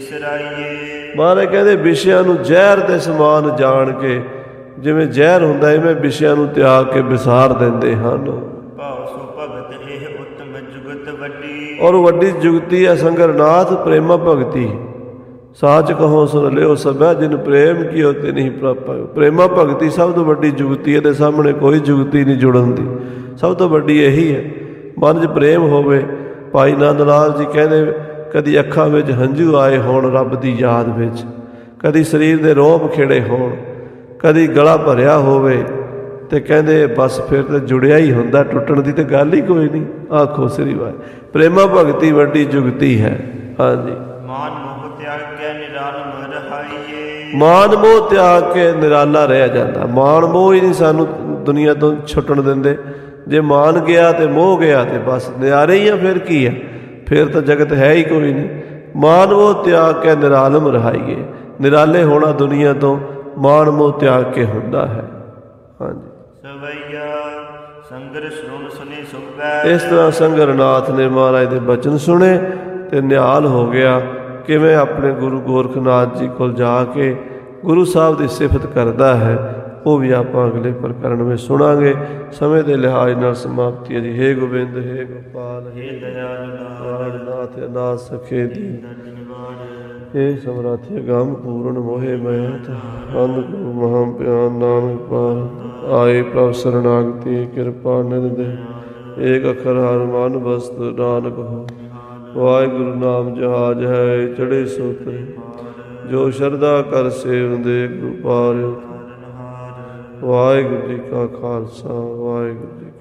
ਬਿਸਰਾਈਏ। ਮਹਾਰਾਜ ਕਹਿੰਦੇ ਵਿਸ਼ਿਆਂ ਨੂੰ ਜ਼ਹਿਰ ਦੇ ਸਮਾਨ ਜਾਣ ਕੇ, ਜਿਵੇਂ ਜ਼ਹਿਰ ਹੁੰਦਾ ਇਵੇਂ ਵਿਸ਼ਿਆਂ ਨੂੰ ਤਿਆਗ ਕੇ ਵਿਸਾਰ ਦਿੰਦੇ ਹਨ। ਭਾਵ ਸੋ ਭਗਤ ਇਹ ਉੱਤਮ ਜੁਗਤ ਵੱਡੀ। ਔਰ ਵੱਡੀ ਜੁਗਤੀ ਹੈ ਸੰਗਰਨਾਥ ਪ੍ਰੇਮਾ ਭਗਤੀ। ਸਾਚ ਕਹੋ ਸੁਣ ਲਿਓ ਸਭੈ ਜਿਨ ਪ੍ਰੇਮ ਕੀਓ ਤੇ ਨਹੀਂ ਪ੍ਰਾਪਤ। ਪ੍ਰੇਮਾ ਭਗਤੀ ਸਭ ਤੋਂ ਵੱਡੀ ਜੁਗਤੀ, ਇਹਦੇ ਸਾਹਮਣੇ ਕੋਈ ਜੁਗਤੀ ਨਹੀਂ ਜੁੜਨ ਦੀ। ਸਭ ਤੋਂ ਵੱਡੀ ਇਹੀ ਹੈ, ਮਨ 'ਚ ਪ੍ਰੇਮ ਹੋਵੇ। ਭਾਈ ਨੰਦ ਲਾਲ ਜੀ ਕਹਿੰਦੇ ਕਦੀ ਅੱਖਾਂ ਵਿੱਚ ਹੰਝੂ ਆਏ ਹੋਣ ਰੱਬ ਦੀ ਯਾਦ ਵਿੱਚ, ਕਦੀ ਸਰੀਰ ਦੇ ਰੋਮ ਖੇੜੇ ਹੋਣ, ਕਦੀ ਗਲਾ ਭਰਿਆ ਹੋਵੇ, ਤੇ ਕਹਿੰਦੇ ਬਸ ਫਿਰ ਤਾਂ ਜੁੜਿਆ ਹੀ ਹੁੰਦਾ, ਟੁੱਟਣ ਦੀ ਤਾਂ ਗੱਲ ਹੀ ਕੋਈ ਨਹੀਂ। ਆਖੋ ਸ੍ਰੀ ਵਾਹਿਗੁਰੂ। ਪ੍ਰੇਮਾ ਭਗਤੀ ਵੱਡੀ ਜੁਗਤੀ ਹੈ। ਹਾਂਜੀ। ਮਾਨ ਮੋਹ ਤਿਆਗ ਕੇ ਨਿਰਾਲਮ ਰਹਾਈਏ। ਮਾਨ ਮੋਹ ਤਿਆਗ ਕੇ ਨਿਰਾਲਾ ਰਹਿ ਜਾਂਦਾ। ਮਾਨ ਮੋਹ ਹੀ ਨਹੀਂ ਸਾਨੂੰ ਦੁਨੀਆ ਤੋਂ ਛੁੱਟਣ ਦਿੰਦੇ। ਜੇ ਮਾਨ ਗਿਆ ਤੇ ਮੋਹ ਗਿਆ ਤੇ ਬਸ ਨਿਆਰੇ ਹੀ ਆ। ਫਿਰ ਕੀ ਆ? ਫਿਰ ਤਾਂ ਜਗਤ ਹੈ ਹੀ ਕੋਈ ਨਹੀਂ। ਮਾਨ ਮੋਹ ਤਿਆਗ ਕੇ ਨਿਰਾਲਮ ਰਹਾਈਏ। ਨਿਰਾਲੇ ਹੋਣਾ ਦੁਨੀਆ ਤੋਂ ਮਾਨ ਮੋਹ ਤਿਆਗ ਕੇ ਹੁੰਦਾ ਹੈ। ਹਾਂਜੀ। ਸਵਈਆ ਸੰਗਰ ਸੁਣ ਸੁਨੇ ਸੁਭੈ। ਇਸ ਤਰ੍ਹਾਂ ਸੰਗਰਨਾਥ ਨੇ ਮਹਾਰਾਜ ਦੇ ਬਚਨ ਸੁਣੇ ਤੇ ਨਿਹਾਲ ਹੋ ਗਿਆ। ਕਿਵੇਂ ਆਪਣੇ ਗੁਰੂ ਗੋਰਖਨਾਥ ਜੀ ਕੋਲ ਜਾ ਕੇ ਗੁਰੂ ਸਾਹਿਬ ਦੀ ਸਿਫਤ ਕਰਦਾ ਹੈ, ਉਹ ਵੀ ਆਪਾਂ ਅਗਲੇ ਪ੍ਰਕਰਣ ਵਿੱਚ ਸੁਣਾਂਗੇ। ਸਮੇਂ ਦੇ ਲਿਹਾਜ਼ ਨਾਲ ਸਮਾਪਤੀ ਹੈ ਜੀ। ਹੇ ਗੋਬਿੰਦ, ਹੇ ਗੋਪਾਲ, ਹੇ ਦਇਆਲ ਨਾਥ ਅਨਾਥ ਸਖੇ ਦੀ, ਹੇ ਸਮਰਾਥ ਗਮ ਪੂਰਨ ਮੋਹਿ ਮਹਿਤ ਅੰਧ ਗੁਰੂ ਮਹਾਂ ਪਿਆਨ ਨਾਨਕ ਪਾਲ। ਆਏ ਪ੍ਰਭ ਸਰਨਾਗਤੀ ਕਿਰਪਾ ਨਿਧ ਦੇ, ਏਕ ਅਖਰ ਹਰ ਮਨ ਬਸਤ ਨਾਨਕ ਹੋ। ਵਾਹਿਗੁਰੂ ਨਾਮ ਜਹਾਜ ਹੈ ਚੜੇ ਸੋਤਰੇ, ਜੋ ਸ਼ਰਧਾ ਕਰ ਸੇਵ ਦੇ ਗੁਰੂ ਪਾਰਿ। ਵਾਹਿਗੁਰੂ ਜੀ ਕਾ ਖਾਲਸਾ, ਵਾਹਿਗੁਰੂ ਜੀ